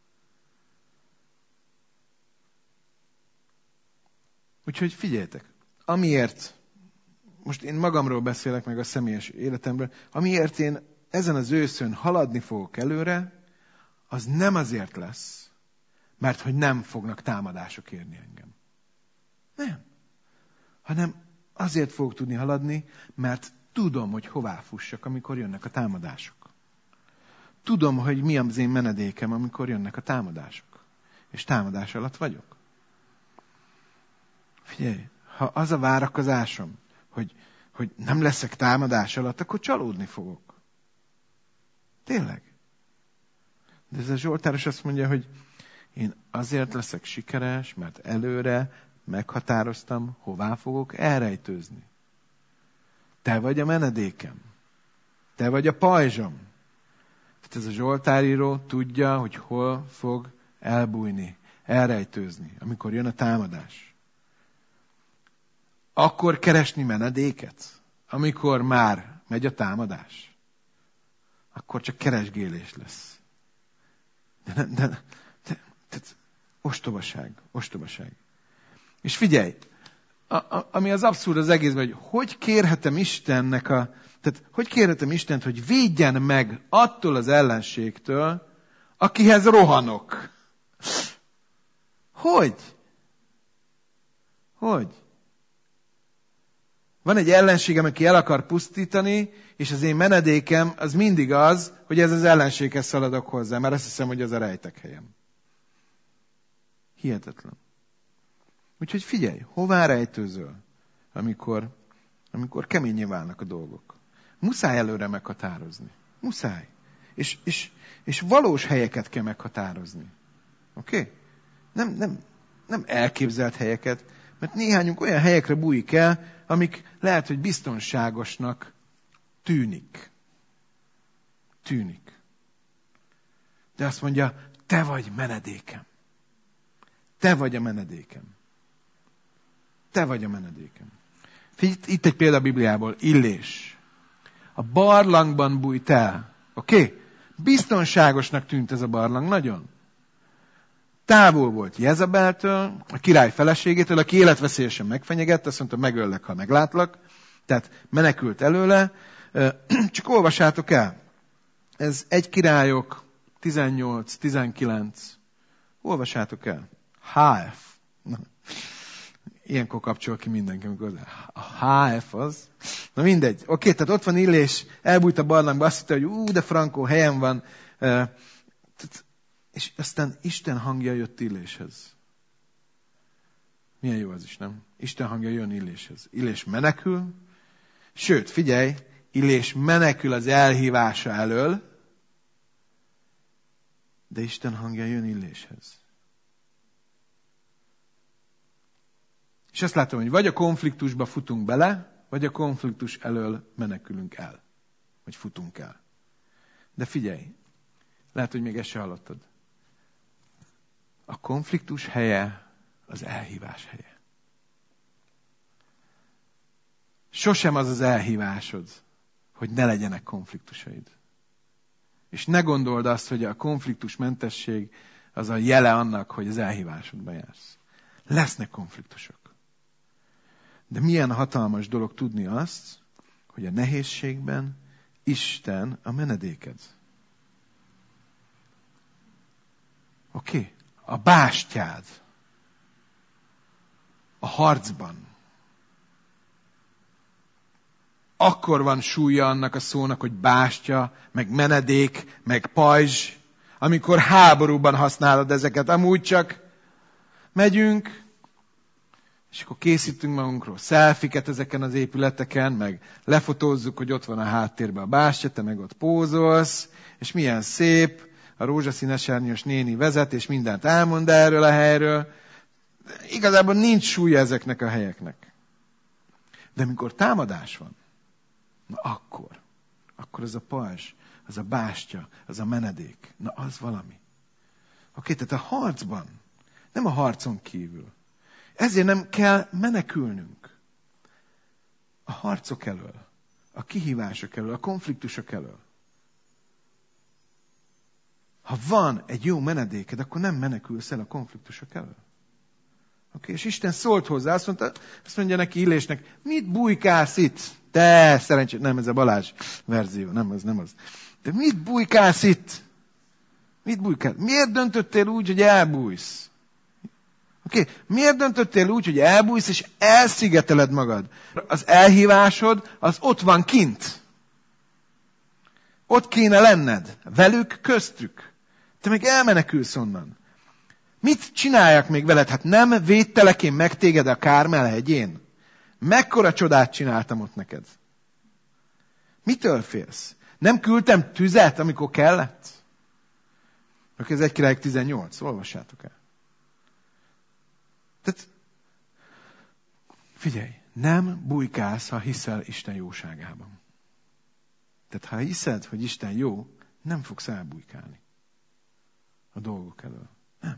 Úgyhogy figyeljetek, amiért, most én magamról beszélek, meg a személyes életemről, amiért én ezen az őszön haladni fogok előre, az nem azért lesz, mert hogy nem fognak támadások érni engem. Nem. Hanem azért fogok tudni haladni, mert tudom, hogy hová fussak, amikor jönnek a támadások. Tudom, hogy mi az én menedékem, amikor jönnek a támadások. És támadás alatt vagyok. Figyelj, ha az a várakozásom, hogy nem leszek támadás alatt, akkor csalódni fogok. Tényleg. De ez a Zsoltáros azt mondja, hogy én azért leszek sikeres, mert előre meghatároztam, hová fogok elrejtőzni. Te vagy a menedékem. Te vagy a pajzsom. Tehát ez a Zsoltáríró tudja, hogy hol fog elbújni, elrejtőzni, amikor jön a támadás. Akkor keresni menedéket, amikor már megy a támadás. Akkor csak keresgélés lesz. De ostobaság. És figyelj, ami az abszurd az egészben, hogy kérhetem Istennek hogy kérhetem Istent, hogy védjen meg attól az ellenségtől, akihez rohanok. Hogy? Van egy ellenségem, aki el akar pusztítani, és az én menedékem az mindig az, hogy ez az ellenséghez szaladok hozzá, mert azt hiszem, hogy az a rejtek helyem. Hihetetlen. Úgyhogy figyelj, hová rejtőzöl, amikor keményé válnak a dolgok. Muszáj előre meghatározni. Muszáj. És valós helyeket kell meghatározni. Oké? Nem elképzelt helyeket, mert néhányunk olyan helyekre bújik el, amik lehet, hogy biztonságosnak tűnik. De azt mondja, te vagy menedékem. Te vagy a menedékem. Te vagy a menedékem. Itt egy példa a Bibliából, Illés. A barlangban bújt el. Oké? Biztonságosnak tűnt ez a barlang, nagyon. Távol volt Jezabeltől, a király feleségétől, aki életveszélyesen megfenyegett, azt mondta, megöllek, ha meglátlak. Tehát menekült előle. Csak olvassátok el. Ez 1 Királyok 18-19. Olvassátok el. HF. Ilyenkor kapcsol ki mindenki, amikor a HF az. Na mindegy. Oké, tehát ott van Illés, elbújt a barlangba, azt hitte, hogy de frankó, helyen van. És aztán Isten hangja jött Illéshez. Milyen jó az is, nem? Isten hangja jön Illéshez. Illés menekül, sőt, figyelj, Illés menekül az elhívása elől, de Isten hangja jön Illéshez. És azt látom, hogy vagy a konfliktusba futunk bele, vagy a konfliktus elől menekülünk el. Vagy futunk el. De figyelj, lehet, hogy még ezt se hallottad. A konfliktus helye az elhívás helye. Sosem az az elhívásod, hogy ne legyenek konfliktusaid. És ne gondold azt, hogy a konfliktusmentesség az a jele annak, hogy az elhívásodba jársz. Lesznek konfliktusok. De milyen hatalmas dolog tudni azt, hogy a nehézségben Isten a menedéked. Oké? A bástyád. A harcban. Akkor van súlya annak a szónak, hogy bástya, meg menedék, meg pajzs, amikor háborúban használod ezeket. Amúgy csak megyünk, és akkor készítünk magunkról szelfiket ezeken az épületeken, meg lefotózzuk, hogy ott van a háttérben a bástya, te meg ott pózolsz, és milyen szép, a rózsaszín esernyős néni vezet, és mindent elmond erről a helyről. Igazából nincs súlya ezeknek a helyeknek. De amikor támadás van, na akkor az a pajzs, az a bástya, az a menedék, na az valami. Oké, tehát a harcban, nem a harcon kívül. Ezért nem kell menekülnünk. A harcok elől, a kihívások elől, a konfliktusok elől. Ha van egy jó menedéked, akkor nem menekülsz el a konfliktusok elől. Oké, és Isten szólt hozzá, azt mondja neki Illésnek, mit bujkálsz itt? Te szerencsét, nem ez a Balázs verzió, nem az. De mit bujkálsz itt? Mit bujkálsz? Miért döntöttél úgy, hogy elbújsz? Oké, miért döntöttél úgy, hogy elbújsz, és elszigeteled magad? Az elhívásod, az ott van kint. Ott kéne lenned. Velük, köztük. Te meg elmenekülsz onnan. Mit csináljak még veled? Hát nem védtelek én meg téged a Kármel hegyén? Mekkora csodát csináltam ott neked? Mitől félsz? Nem küldtem tüzet, amikor kellett? Ez 1 Királyok 18, olvassátok el. Tehát, figyelj, nem bujkálsz, ha hiszel Isten jóságában. Tehát, ha hiszed, hogy Isten jó, nem fogsz elbujkálni a dolgok elől. Nem.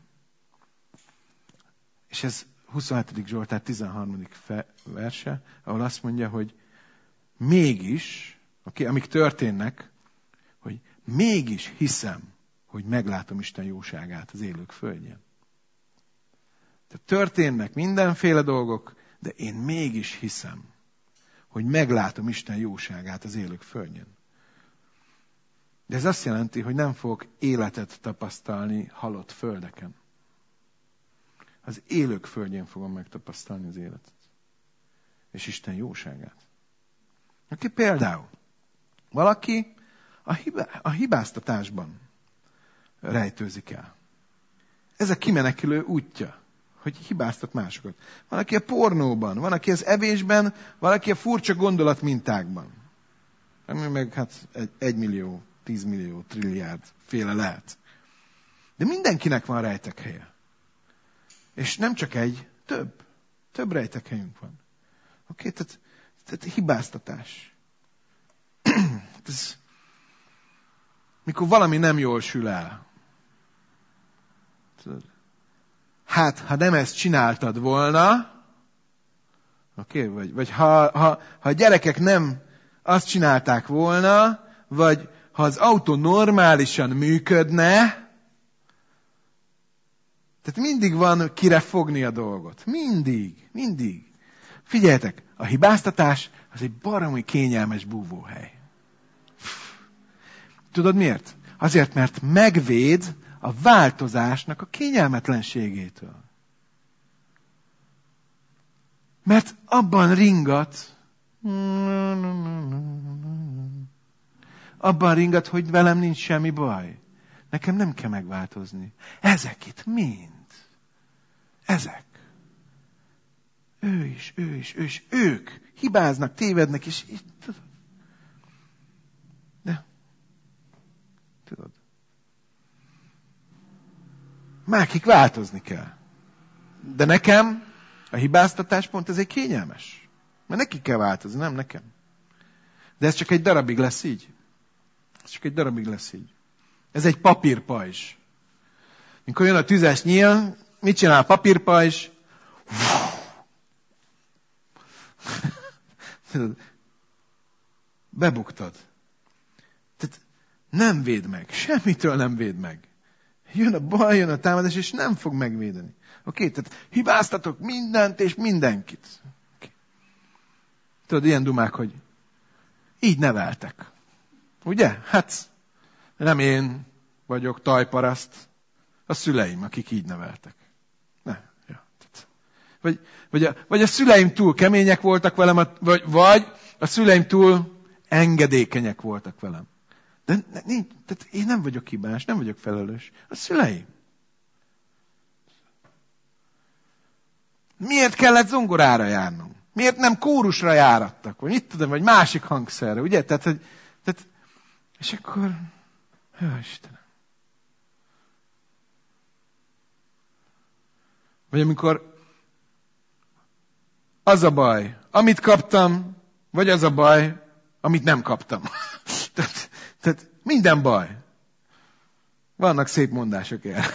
És ez 27. Zsoltár 13. verse, ahol azt mondja, hogy mégis, amik történnek, hogy mégis hiszem, hogy meglátom Isten jóságát az élők földjén. Tehát történnek mindenféle dolgok, de én mégis hiszem, hogy meglátom Isten jóságát az élők földjén. De ez azt jelenti, hogy nem fogok életet tapasztalni halott földeken. Az élők földjén fogom megtapasztalni az életet. És Isten jóságát. Aki például, valaki a hibáztatásban rejtőzik el. Ez a kimenekülő útja, hogy hibáztat másokat. Van, aki a pornóban, van, aki az evésben, van, aki a furcsa gondolatmintákban. Ami meg hát 1 millió, 10 millió, trilliárd féle lehet. De mindenkinek van rejtekhelye. És nem csak egy, több rejtekhelyünk van. Oké, tehát hibáztatás. Ez, mikor valami nem jól sül el. Hát, ha nem ezt csináltad volna, oké, vagy ha a gyerekek nem azt csinálták volna, vagy ha az autó normálisan működne, tehát mindig van kire fogni a dolgot. Mindig. Figyeljetek, a hibáztatás az egy baromi kényelmes búvóhely. Tudod miért? Azért, mert megvéd a változásnak a kényelmetlenségétől. Mert abban ringat, hogy velem nincs semmi baj. nekem nem kell megváltozni. Ezek itt mind. Ezek. Ő is, ők hibáznak, tévednek, és így, tudod. De, tudod. Mákik változni kell. De nekem a hibáztatás pont ez egy kényelmes. Mert neki kell változni, nem nekem. De ez csak egy darabig lesz így. Ez egy papírpajzs. Mikor jön a tüzes nyíl, mit csinál a papírpajzs? Bebuktad. Tehát nem véd meg. Semmitől nem véd meg. Jön a baj, jön a támadás, és nem fog megvédeni. Oké? Tehát hibáztatok mindent és mindenkit. Okay. Tudod, ilyen dumák, hogy így neveltek. Ugye? Hát nem én vagyok tajparaszt, a szüleim, akik így neveltek. Ne. Ja. Vagy a szüleim túl kemények voltak velem, vagy a szüleim túl engedékenyek voltak velem. De tehát én nem vagyok hibás, nem vagyok felelős. A szüleim. Miért kellett zongorára járnom? Miért nem kórusra járattak? Vagy mit tudom, vagy másik hangszerre, ugye? Tehát, és akkor, jó Istenem. Vagy amikor az a baj, amit kaptam, vagy az a baj, amit nem kaptam. tehát minden baj. Vannak szép mondások erre.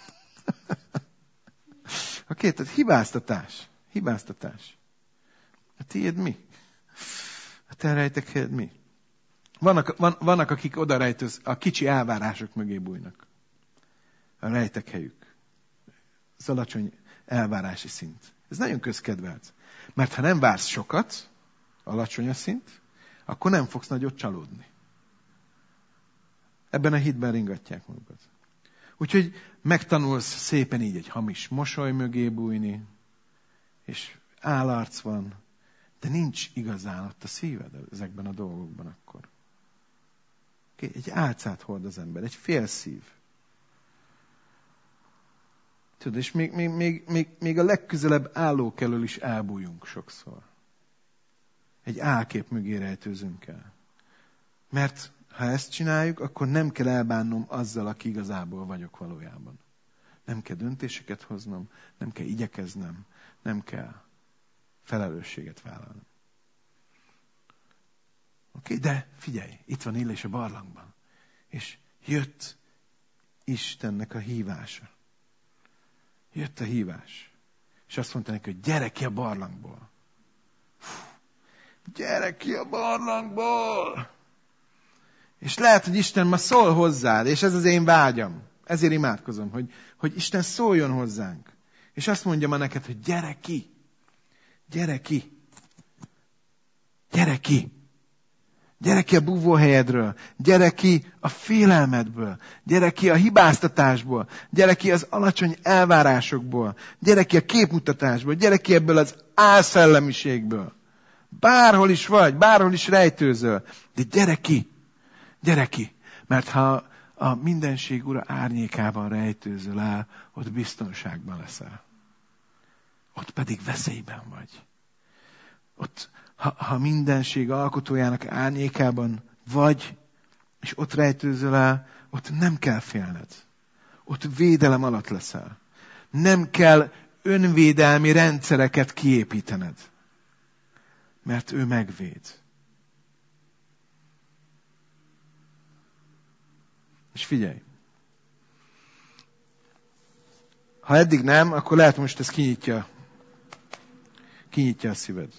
Oké, tehát hibáztatás. A tiéd mi? A te rejtekhelyed mi? Vannak, akik oda a kicsi elvárások mögé bújnak. A rejtekhelyük. Az alacsony elvárási szint. Ez nagyon közkedvelt. Mert ha nem vársz sokat, alacsony a szint, akkor nem fogsz nagyot csalódni. Ebben a hitben ringatják magukat. Úgyhogy megtanulsz szépen így egy hamis mosoly mögé bújni, és állarc van, de nincs igazán ott a szíved ezekben a dolgokban akkor. Egy álcát hord az ember, egy fél szív. Tudod, és még a legközelebb állók elől is elbújunk sokszor. Egy álkép mögé rejtőzünk el. Mert ha ezt csináljuk, akkor nem kell elbánnom azzal, aki igazából vagyok valójában. Nem kell döntéseket hoznom, nem kell igyekeznem, nem kell felelősséget vállalnom. Oké, de figyelj, itt van Illés a barlangban. És jött Istennek a hívása. Jött a hívás. És azt mondta neki, hogy gyere ki a barlangból. Gyere ki a barlangból! És lehet, hogy Isten ma szól hozzád, és ez az én vágyam. Ezért imádkozom, hogy Isten szóljon hozzánk. És azt mondja ma neked, hogy gyere ki! Gyere ki! Gyere ki! Gyere ki a búvóhelyedről, gyere ki a félelmedből, gyere ki a hibáztatásból, gyere ki az alacsony elvárásokból, gyere ki a képmutatásból, gyere ki ebből az álszellemiségből. Bárhol is vagy, bárhol is rejtőzöl, de gyere ki, mert ha a mindenség ura árnyékában rejtőzöl el, ott biztonságban leszel. Ott pedig veszélyben vagy. Ott ha mindenség alkotójának árnyékában vagy, és ott rejtőzöl el, ott nem kell félned. Ott védelem alatt leszel. Nem kell önvédelmi rendszereket kiépítened. Mert ő megvéd. És figyelj. Ha eddig nem, akkor lehet most ez kinyitja a szíved.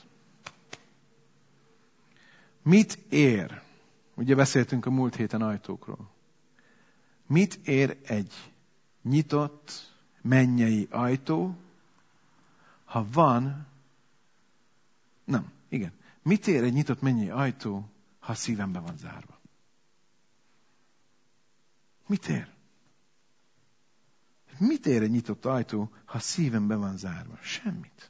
Mit ér? Ugye beszéltünk a múlt héten ajtókról. Mit ér egy nyitott mennyei ajtó, ha van... Nem, igen. Mit ér egy nyitott mennyei ajtó, ha a szívembe van zárva? Mit ér? Mit ér egy nyitott ajtó, ha a szívembe van zárva? Semmit.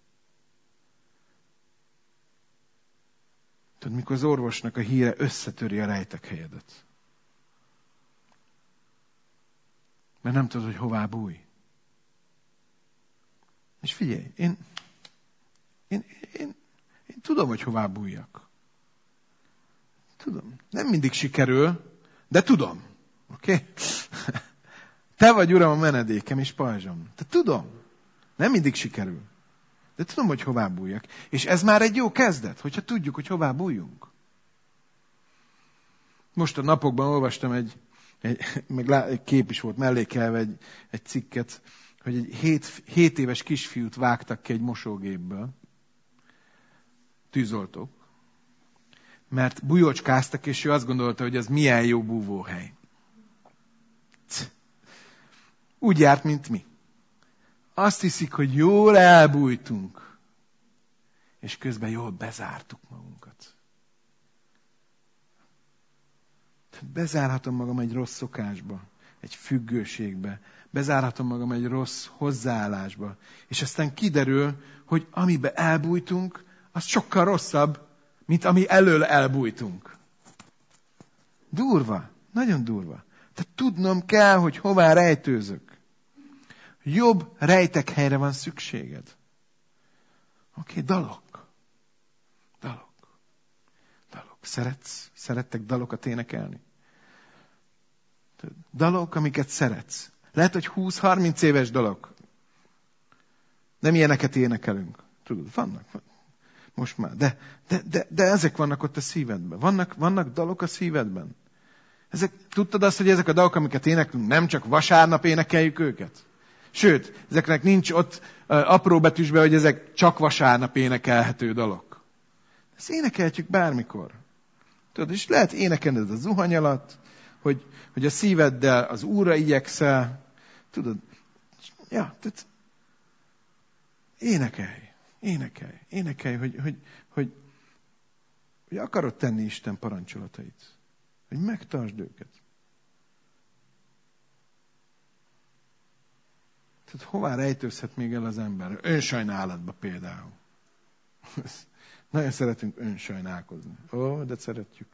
Tudod, mikor az orvosnak a híre összetöri a rejtekhelyedet. Mert nem tudod, hogy hová bújj. És figyelj, én tudom, hogy hová bújjak. Tudom. Nem mindig sikerül, de tudom. Oké? Okay? Te vagy, Uram, a menedékem és pajzsom. Te tudom. Nem mindig sikerül. De tudom, hogy hová bújjak. És ez már egy jó kezdet, hogyha tudjuk, hogy hová bújjunk. Most a napokban olvastam egy kép is volt mellékelve egy cikket, hogy egy 7 éves kisfiút vágtak ki egy mosógépből. Tűzoltók. Mert bujocskáztak, és ő azt gondolta, hogy ez milyen jó búvóhely. Úgy járt, mint mi. Azt hiszik, hogy jól elbújtunk, és közben jól bezártuk magunkat. Bezárhatom magam egy rossz szokásba, egy függőségbe, bezárhatom magam egy rossz hozzáállásba, és aztán kiderül, hogy amiben elbújtunk, az sokkal rosszabb, mint ami elől elbújtunk. Durva, nagyon durva. Tehát tudnom kell, hogy hová rejtőzök. Jobb rejtekhelyre van szükséged. Oké, dalok. Szerettek dalokat énekelni? Dalok, amiket szeretsz. Lehet, hogy 20-30 éves dalok. Nem ilyeneket énekelünk. Tudod, vannak. Most már. De ezek vannak ott a szívedben. Vannak dalok a szívedben. Tudtad azt, hogy ezek a dalok, amiket éneklünk, nem csak vasárnap énekeljük őket? Sőt, ezeknek nincs ott apró betűsben, hogy ezek csak vasárnap énekelhető dalok. Ezt énekelhetjük bármikor. Tudod, és lehet énekelned a zuhany alatt, hogy a szíveddel az Úrra igyekszel. Tudod, ja, tehát énekelj, hogy akarod tenni Isten parancsolatait. Hogy megtartsd őket. Tehát hová rejtőzhet még el az ember? Önsajnálatba például. Nagyon szeretünk önsajnálkozni. De szeretjük.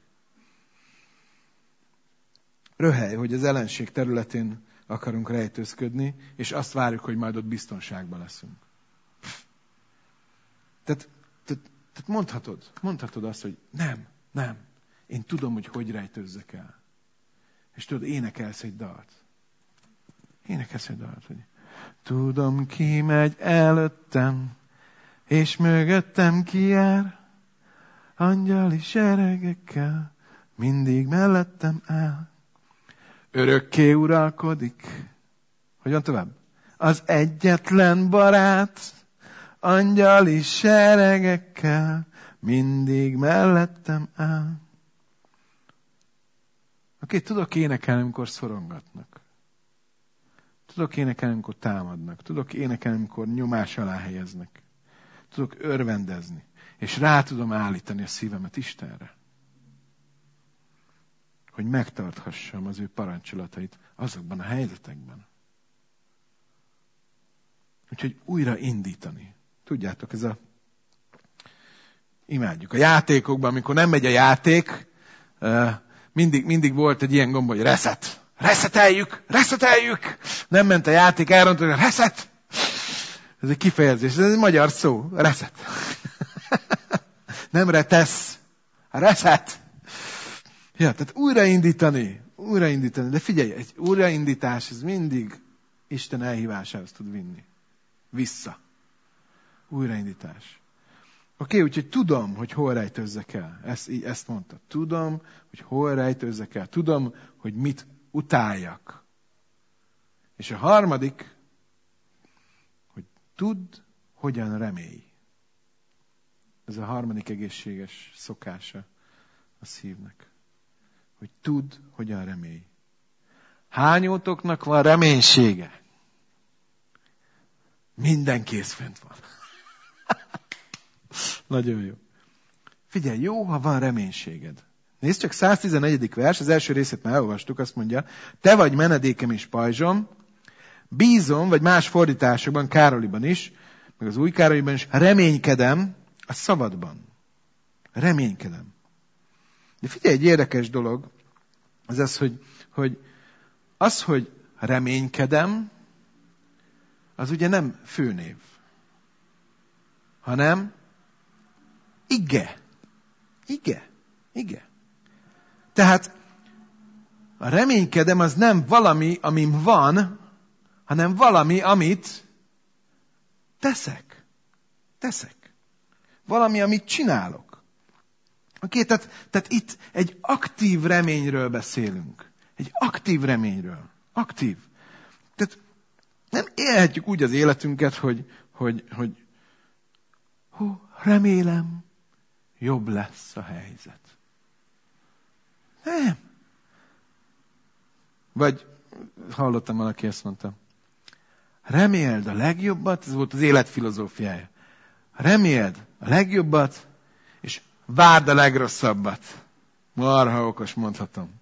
Röhely, hogy az ellenség területén akarunk rejtőzködni, és azt várjuk, hogy majd ott biztonságban leszünk. Tehát mondhatod azt, hogy nem. Én tudom, hogy rejtőzzek el. És tudod, énekelsz egy dalt, hogy tudom, ki megy előttem, és mögöttem ki jár, angyali seregekkel, mindig mellettem áll. Örökké uralkodik. Hogyan tovább? Az egyetlen barát, angyali seregekkel, mindig mellettem áll. Oké, tudok énekelni, amikor szorongatnak. Tudok énekelni, amikor támadnak. Tudok énekelni, amikor nyomás alá helyeznek. Tudok örvendezni. És rá tudom állítani a szívemet Istenre. Hogy megtarthassam az ő parancsolatait azokban a helyzetekben. Úgyhogy újra indítani. Tudjátok, imádjuk. A játékokban, amikor nem megy a játék, mindig volt egy ilyen gomb, hogy reset. Reszeteljük! Nem ment a játék, elrontani, reset! Ez egy kifejezés, ez egy magyar szó, reset. Nem retesz, reset. Ja, tehát újraindítani. De figyelj, egy újraindítás, ez mindig Isten elhívásához tud vinni. Vissza. Újraindítás. Oké, úgyhogy tudom, hogy hol rejtőzzek el. Ezt mondta. Tudom, hogy hol rejtőzzek el. Tudom, hogy mit utáljak. És a harmadik, hogy tudd, hogyan remélj. Ez a harmadik egészséges szokása a szívnek. Hogy tudd, hogyan remélj. Hányótoknak van reménysége? Minden kész fönt van. Nagyon jó. Figyelj, jó, ha van reménységed. Nézd csak, 114. vers, az első részét már elolvastuk, azt mondja, te vagy menedékem és pajzsom, bízom, vagy más fordításokban, Károliban is, meg az új Károliban is, reménykedem a szavadban. Reménykedem. De figyelj, egy érdekes dolog, az, hogy reménykedem, az ugye nem főnév, hanem ige. Ige. Tehát a reménykedem az nem valami, amin van, hanem valami, amit teszek. Valami, amit csinálok. Oké, tehát itt egy aktív reményről beszélünk. Egy aktív reményről. Aktív. Tehát nem élhetjük úgy az életünket, hogy remélem, jobb lesz a helyzet. Nem. Vagy hallottam valaki ezt mondta. Reméld a legjobbat, ez volt az élet filozófiája. Reméld a legjobbat, és várd a legrosszabbat. Marha okos, mondhatom.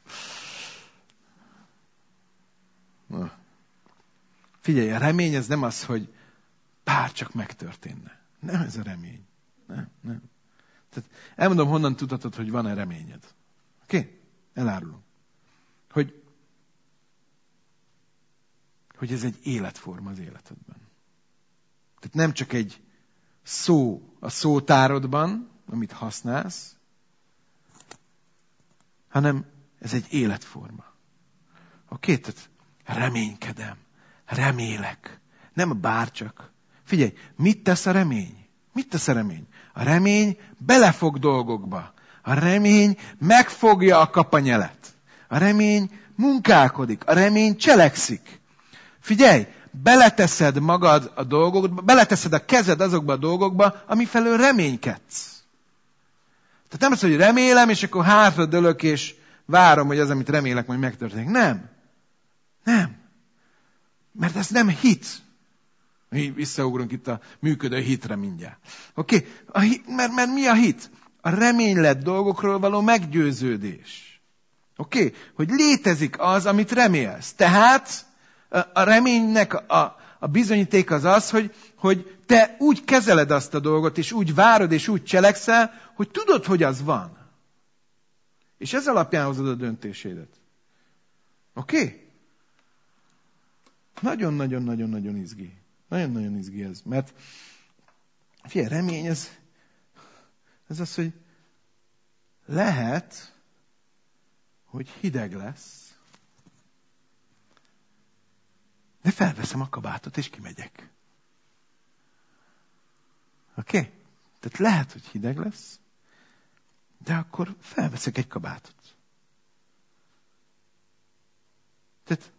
Na. Figyelj, a remény ez nem az, hogy bárcsak megtörténne. Nem ez a remény. Nem. Tehát elmondom, honnan tudhatod, hogy van-e reményed. Oké? Elárulom. Hogy ez egy életforma az életedben. Tehát nem csak egy szó a szótárodban, amit használsz, hanem ez egy életforma. Oké? Tehát reménykedem, remélek. Nem bárcsak. Figyelj, mit tesz a remény? A remény belefog dolgokba. A remény megfogja a kapanyelet. A remény munkálkodik. A remény cselekszik. Figyelj, beleteszed magad a dolgokba, beleteszed a kezed azokba a dolgokba, amifelől reménykedsz. Tehát nem az, hogy remélem, és akkor hátradőlök, és várom, hogy az, amit remélek, majd megtörténik. Nem. Mert ez nem hit. Mi visszaugrunk itt a működő hitre mindjárt. Oké? Mert mi a hit? A reménylett dolgokról való meggyőződés. Oké? Hogy létezik az, amit remélsz. Tehát a reménynek a bizonyíték az, hogy te úgy kezeled azt a dolgot, és úgy várod, és úgy cselekszel, hogy tudod, hogy az van. És ez alapján hozod a döntésédet. Oké? Nagyon-nagyon-nagyon-nagyon izgi. Nagyon-nagyon izgi ez. Mert figyelj, remény ez az, hogy lehet, hogy hideg lesz, de felveszem a kabátot, és kimegyek. Oké? Tehát lehet, hogy hideg lesz, de akkor felveszek egy kabátot. Tehát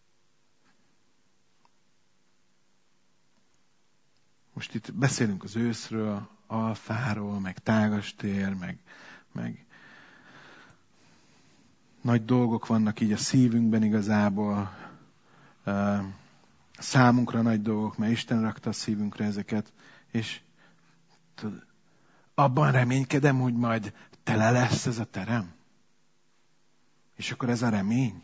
most itt beszélünk az őszről, alfáról, meg tágastér, meg nagy dolgok vannak így a szívünkben igazából. Számunkra nagy dolgok, mert Isten rakta a szívünkre ezeket, és tudod, abban reménykedem, hogy majd tele lesz ez a terem. És akkor ez a remény?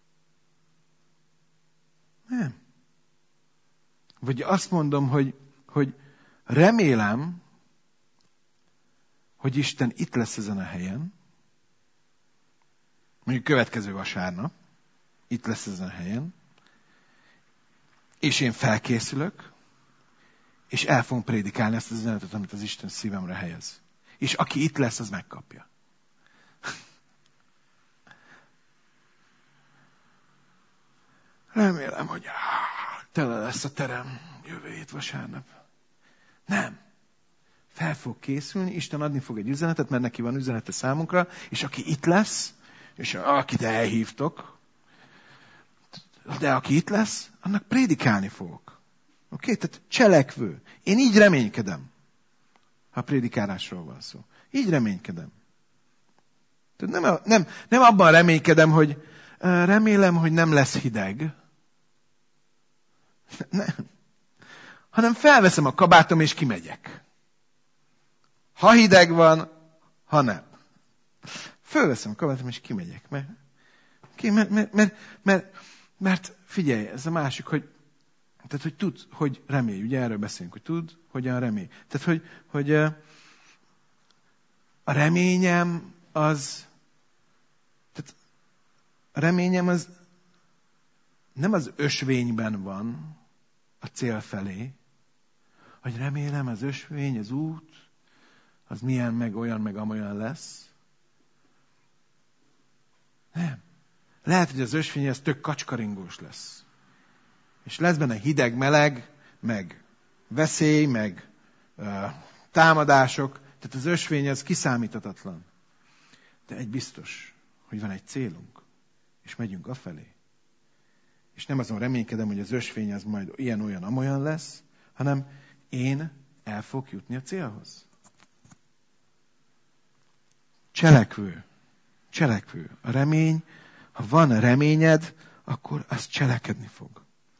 Nem. Vagy azt mondom, hogy remélem, hogy Isten itt lesz ezen a helyen, mondjuk következő vasárnap, itt lesz ezen a helyen, és én felkészülök, és el fogom prédikálni ezt az üzenetet, amit az Isten szívemre helyez. És aki itt lesz, az megkapja. Remélem, hogy tele lesz a terem jövő hét vasárnap. Nem. Fel fog készülni, Isten adni fog egy üzenetet, mert neki van üzenete számunkra, és aki itt lesz, és akit elhívtok, de aki itt lesz, annak prédikálni fogok. Oké? Tehát cselekvő. Én így reménykedem, ha prédikálásról van szó. Így reménykedem. Tehát nem abban reménykedem, hogy remélem, hogy nem lesz hideg. Nem. Hanem felveszem a kabátom, és kimegyek. Ha hideg van, ha nem. Fölveszem a kabátom, és kimegyek. Mert figyelj, ez a másik, hogy tud, hogy remélj. Ugye erről beszélünk, hogy tud, hogyan remély. Tehát, hogy a reményem az nem az ösvényben van a cél felé, hogy remélem az ösvény, az út, az milyen, meg olyan, meg amolyan lesz. Nem. Lehet, hogy az ösvény ez tök kacskaringós lesz. És lesz benne hideg, meleg, meg veszély, meg támadások. Tehát az ösvény az kiszámíthatatlan. De egy biztos, hogy van egy célunk. És megyünk afelé. És nem azon reménykedem, hogy az ösvény az majd ilyen, olyan, amolyan lesz, hanem én el fogok jutni a célhoz. Cselekvő. Cselekvő. A remény, ha van reményed, akkor az cselekedni fog.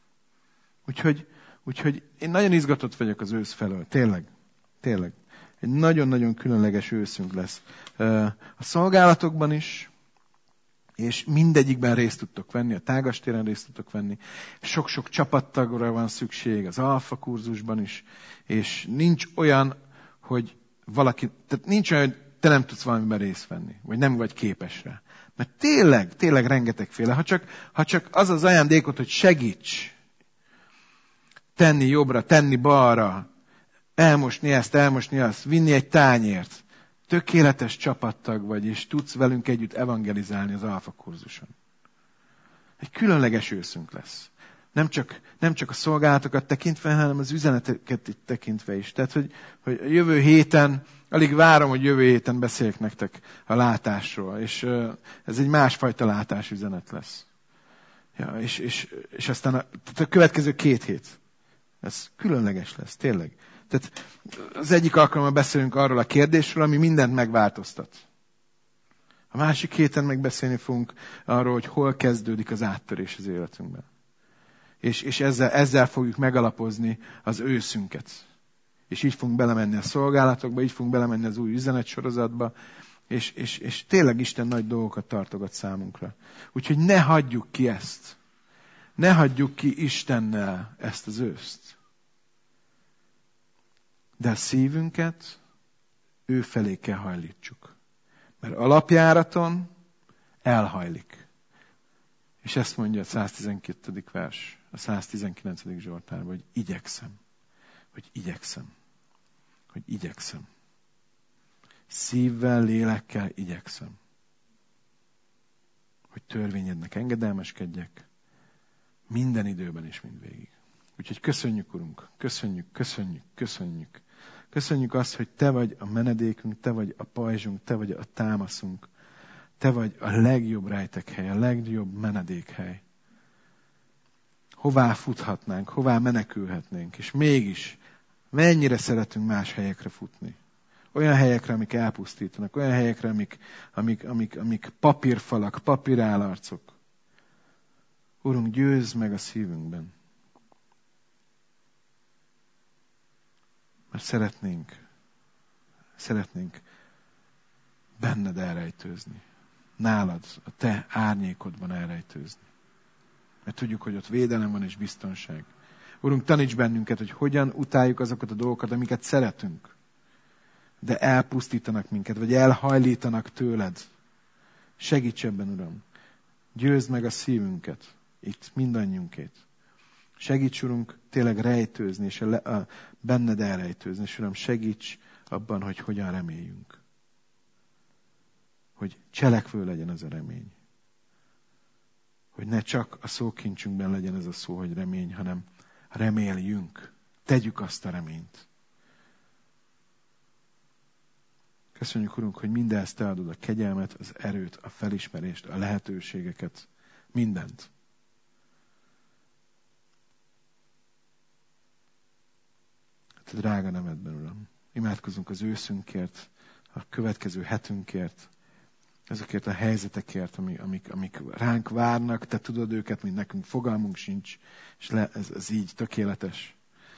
Úgyhogy én nagyon izgatott vagyok az ősz felől. Tényleg. Egy nagyon-nagyon különleges őszünk lesz. A szolgálatokban is, és mindegyikben részt tudtok venni, a tágastéren részt tudtok venni. Sok-sok csapattagra van szükség, az alfa kurzusban is, és nincs olyan, hogy valaki, tehát nincs olyan, hogy te nem tudsz valamiben részt venni, vagy nem vagy képes rá. Mert tényleg rengetegféle. Ha csak az az ajándékot, hogy segíts tenni jobbra, tenni balra, elmosni ezt, elmosni azt, vinni egy tányért, tökéletes csapattag vagy, és tudsz velünk együtt evangelizálni az alfa kurzuson. Egy különleges őszünk lesz. Nem csak a szolgálatokat tekintve, hanem az üzeneteket tekintve is. Tehát, hogy jövő héten, alig várom, hogy jövő héten beszéljek nektek a látásról, és ez egy másfajta látásüzenet lesz. Ja, és aztán a következő 2 hét, ez különleges lesz, tényleg. Tehát az egyik alkalommal beszélünk arról a kérdésről, ami mindent megváltoztat. A másik héten megbeszélni fogunk arról, hogy hol kezdődik az áttörés az életünkben. És ezzel fogjuk megalapozni az őszünket. És így fogunk belemenni a szolgálatokba, így fogunk belemenni az új üzenetsorozatba, és tényleg Isten nagy dolgokat tartogat számunkra. Úgyhogy ne hagyjuk ki ezt. Ne hagyjuk ki Istennel ezt az őszt. De a szívünket ő felé kell hajlítsuk. Mert alapjáraton elhajlik. És ezt mondja a 112. vers, a 119. Zsoltárban, hogy igyekszem. Szívvel, lélekkel igyekszem. Hogy törvényednek engedelmeskedjek, minden időben és mindvégig. Úgyhogy köszönjük, Urunk, köszönjük. Köszönjük azt, hogy Te vagy a menedékünk, Te vagy a pajzsunk, Te vagy a támaszunk. Te vagy a legjobb rejtekhely, a legjobb menedékhely. Hová futhatnánk, hová menekülhetnénk, és mégis mennyire szeretünk más helyekre futni. Olyan helyekre, amik elpusztítanak, olyan helyekre, amik papírfalak, papírállarcok. Urunk, győzd meg a szívünkben. Mert szeretnénk benned elrejtőzni. Nálad, a te árnyékodban elrejtőzni. Mert tudjuk, hogy ott védelem van és biztonság. Urunk, taníts bennünket, hogy hogyan utáljuk azokat a dolgokat, amiket szeretünk. De elpusztítanak minket, vagy elhajlítanak tőled. Segíts ebben, Uram. Győzd meg a szívünket, itt mindannyiunkét. Segíts, Urunk, tényleg rejtőzni, és benned elrejtőzni. És Uram, segíts abban, hogy hogyan reméljünk. Hogy cselekvő legyen ez a remény. Hogy ne csak a szókincsünkben legyen ez a szó, hogy remény, hanem reméljünk. Tegyük azt a reményt. Köszönjük, Urunk, hogy mindezt Te adod, a kegyelmet, az erőt, a felismerést, a lehetőségeket, mindent. Te drága nevedben, Uram. Imádkozunk az őszünkért, a következő hetünkért, ezekért a helyzetekért, amik ránk várnak, Te tudod őket, mint nekünk fogalmunk sincs, és ez így tökéletes.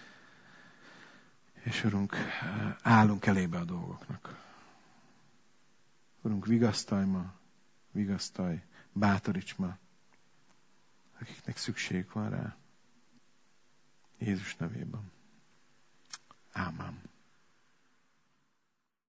És Urunk, állunk elébe a dolgoknak. Urunk, vigasztalj, bátoríts ma, akiknek szükség van rá. Jézus nevében. Ámen.